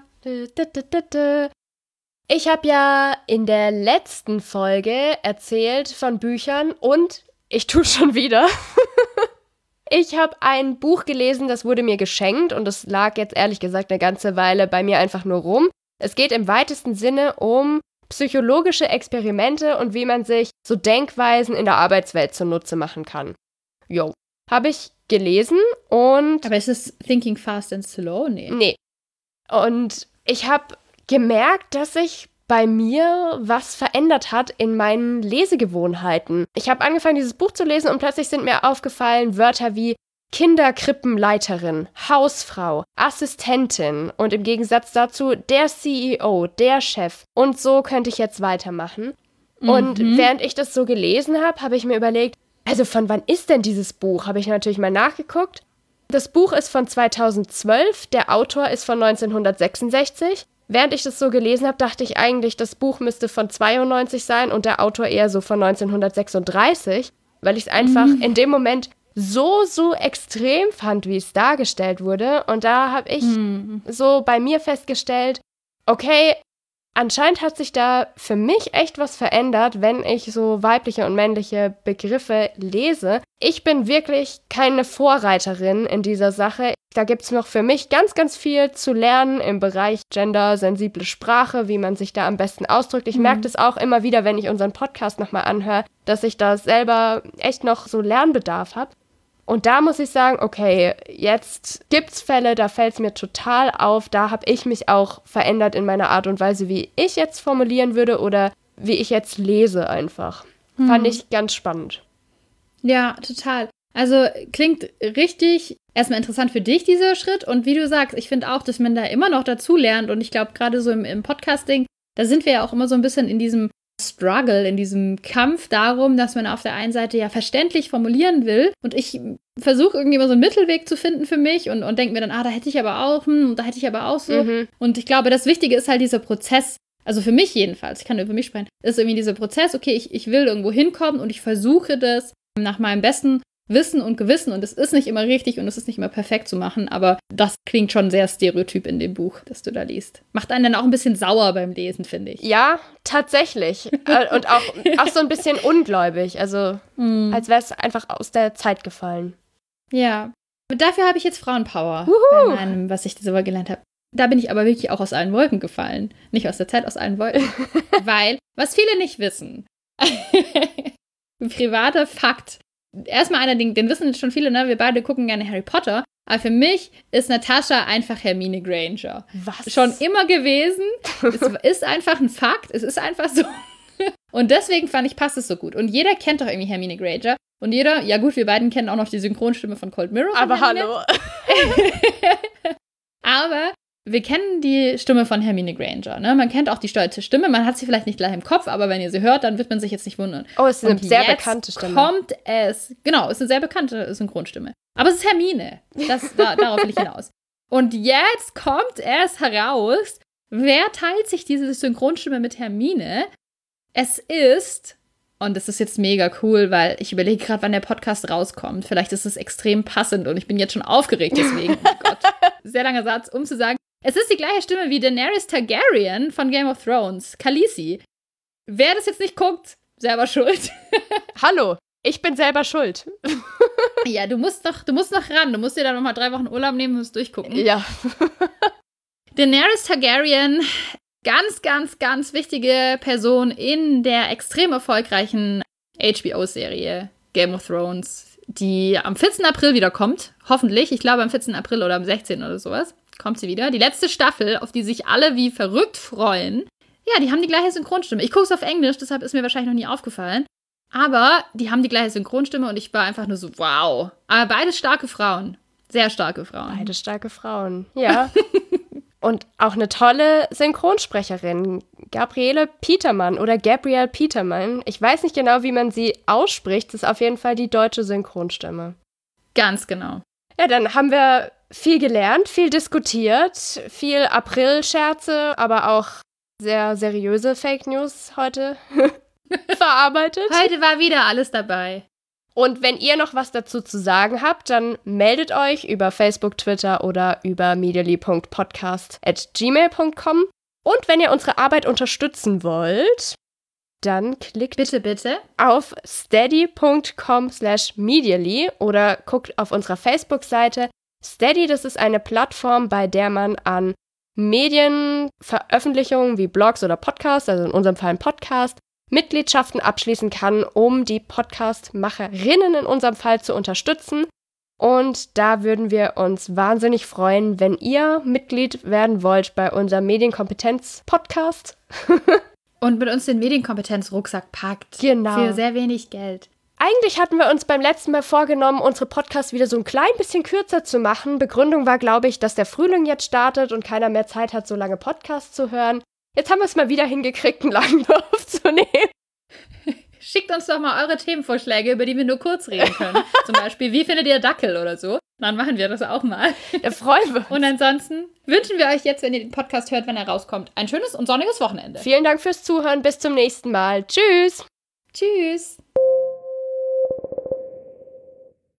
Ich habe ja in der letzten Folge erzählt von Büchern und ich tue schon wieder. Ich habe ein Buch gelesen, das wurde mir geschenkt und es lag jetzt ehrlich gesagt eine ganze Weile bei mir einfach nur rum. Es geht im weitesten Sinne um psychologische Experimente und wie man sich so Denkweisen in der Arbeitswelt zunutze machen kann. Jo, habe ich gelesen und... Aber ist es Thinking Fast and Slow? Nee. Und ich habe gemerkt, dass sich bei mir was verändert hat in meinen Lesegewohnheiten. Ich habe angefangen, dieses Buch zu lesen und plötzlich sind mir aufgefallen Wörter wie Kinderkrippenleiterin, Hausfrau, Assistentin und im Gegensatz dazu der CEO, der Chef. Und so könnte ich jetzt weitermachen. Und während ich das so gelesen habe, habe ich mir überlegt, also von wann ist denn dieses Buch? Habe ich natürlich mal nachgeguckt. Das Buch ist von 2012, der Autor ist von 1966. während ich das so gelesen habe, dachte ich eigentlich, das Buch müsste von 92 sein und der Autor eher so von 1936, weil ich es einfach in dem Moment so extrem fand, wie es dargestellt wurde. Und da habe ich so bei mir festgestellt, okay, anscheinend hat sich da für mich echt was verändert, wenn ich so weibliche und männliche Begriffe lese. Ich bin wirklich keine Vorreiterin in dieser Sache. Da gibt es noch für mich ganz, ganz viel zu lernen im Bereich gendersensible Sprache, wie man sich da am besten ausdrückt. Ich merke das auch immer wieder, wenn ich unseren Podcast nochmal anhöre, dass ich da selber echt noch so Lernbedarf habe. Und da muss ich sagen, okay, jetzt gibt's Fälle, da fällt es mir total auf, da habe ich mich auch verändert in meiner Art und Weise, wie ich jetzt formulieren würde oder wie ich jetzt lese einfach. Fand ich ganz spannend. Ja, total. Also klingt richtig erstmal interessant für dich, dieser Schritt. Und wie du sagst, ich finde auch, dass man da immer noch dazu lernt. Und ich glaube, gerade so im Podcasting, da sind wir ja auch immer so ein bisschen in diesem Struggle, in diesem Kampf darum, dass man auf der einen Seite ja verständlich formulieren will. Und ich versuche irgendwie immer so einen Mittelweg zu finden für mich und denke mir dann, da hätte ich aber auch, da hätte ich aber auch so. Und ich glaube, das Wichtige ist halt dieser Prozess. Also für mich jedenfalls, ich kann nur für mich sprechen, ist irgendwie dieser Prozess, okay, ich will irgendwo hinkommen und ich versuche das nach meinem besten Wissen und Gewissen, und es ist nicht immer richtig und es ist nicht immer perfekt zu machen, aber das klingt schon sehr stereotyp in dem Buch, das du da liest. Macht einen dann auch ein bisschen sauer beim Lesen, finde ich. Ja, tatsächlich. Und auch so ein bisschen ungläubig, also als wäre es einfach aus der Zeit gefallen. Ja, und dafür habe ich jetzt Frauenpower bei meinem, was ich diese Woche gelernt habe. Da bin ich aber wirklich auch aus allen Wolken gefallen. Nicht aus der Zeit, aus allen Wolken. Weil, was viele nicht wissen, privater Fakt, erstmal einer, den wissen schon viele, ne? Wir beide gucken gerne Harry Potter. Aber für mich ist Natascha einfach Hermine Granger. Was? Schon immer gewesen. Es ist einfach ein Fakt. Es ist einfach so. Und deswegen fand ich, passt es so gut. Und jeder kennt doch irgendwie Hermine Granger. Und jeder, ja gut, wir beiden kennen auch noch die Synchronstimme von Cold Mirror. Aber hallo. Aber wir kennen die Stimme von Hermine Granger, ne? Man kennt auch die stolze Stimme, man hat sie vielleicht nicht gleich im Kopf, aber wenn ihr sie hört, dann wird man sich jetzt nicht wundern. Oh, es ist eine sehr bekannte Stimme. Kommt es, genau, es ist eine sehr bekannte Synchronstimme. Aber es ist Hermine, darauf will ich hinaus. Und jetzt kommt es heraus, wer teilt sich diese Synchronstimme mit Hermine? Es ist, und das ist jetzt mega cool, weil ich überlege gerade, wann der Podcast rauskommt. Vielleicht ist es extrem passend und ich bin jetzt schon aufgeregt deswegen. Oh Gott, sehr langer Satz, um zu sagen, es ist die gleiche Stimme wie Daenerys Targaryen von Game of Thrones, Khaleesi. Wer das jetzt nicht guckt, selber schuld. Hallo, ich bin selber schuld. Ja, du musst noch ran. Du musst dir da noch mal 3 Wochen Urlaub nehmen und es durchgucken. Ja. Daenerys Targaryen, ganz, ganz, ganz wichtige Person in der extrem erfolgreichen HBO-Serie Game of Thrones, die am 14. April wiederkommt. Hoffentlich. Ich glaube am 14. April oder am 16. oder sowas. Kommt sie wieder. Die letzte Staffel, auf die sich alle wie verrückt freuen. Ja, die haben die gleiche Synchronstimme. Ich gucke es auf Englisch, deshalb ist mir wahrscheinlich noch nie aufgefallen. Aber die haben die gleiche Synchronstimme und ich war einfach nur so, wow. Aber beide starke Frauen. Sehr starke Frauen. Beide starke Frauen, ja. Und auch eine tolle Synchronsprecherin. Gabriele Petermann oder Gabrielle Petermann. Ich weiß nicht genau, wie man sie ausspricht. Das ist auf jeden Fall die deutsche Synchronstimme. Ganz genau. Ja, dann haben wir viel gelernt, viel diskutiert, viel April-Scherze, aber auch sehr seriöse Fake News heute verarbeitet. Heute war wieder alles dabei. Und wenn ihr noch was dazu zu sagen habt, dann meldet euch über Facebook, Twitter oder über medially.podcast@gmail.com. Und wenn ihr unsere Arbeit unterstützen wollt, dann klickt bitte auf steady.com/medially oder guckt auf unserer Facebook-Seite. Steady, das ist eine Plattform, bei der man an Medienveröffentlichungen wie Blogs oder Podcasts, also in unserem Fall ein Podcast, Mitgliedschaften abschließen kann, um die Podcast-Macherinnen in unserem Fall zu unterstützen. Und da würden wir uns wahnsinnig freuen, wenn ihr Mitglied werden wollt bei unserem Medienkompetenz-Podcast. Und mit uns den Medienkompetenz-Rucksack packt. Genau. Für sehr wenig Geld. Eigentlich hatten wir uns beim letzten Mal vorgenommen, unsere Podcasts wieder so ein klein bisschen kürzer zu machen. Begründung war, glaube ich, dass der Frühling jetzt startet und keiner mehr Zeit hat, so lange Podcasts zu hören. Jetzt haben wir es mal wieder hingekriegt, einen langen aufzunehmen. Schickt uns doch mal eure Themenvorschläge, über die wir nur kurz reden können. Zum Beispiel, wie findet ihr Dackel oder so? Dann machen wir das auch mal. Da freuen wir uns. Und ansonsten wünschen wir euch jetzt, wenn ihr den Podcast hört, wenn er rauskommt, ein schönes und sonniges Wochenende. Vielen Dank fürs Zuhören. Bis zum nächsten Mal. Tschüss. Tschüss.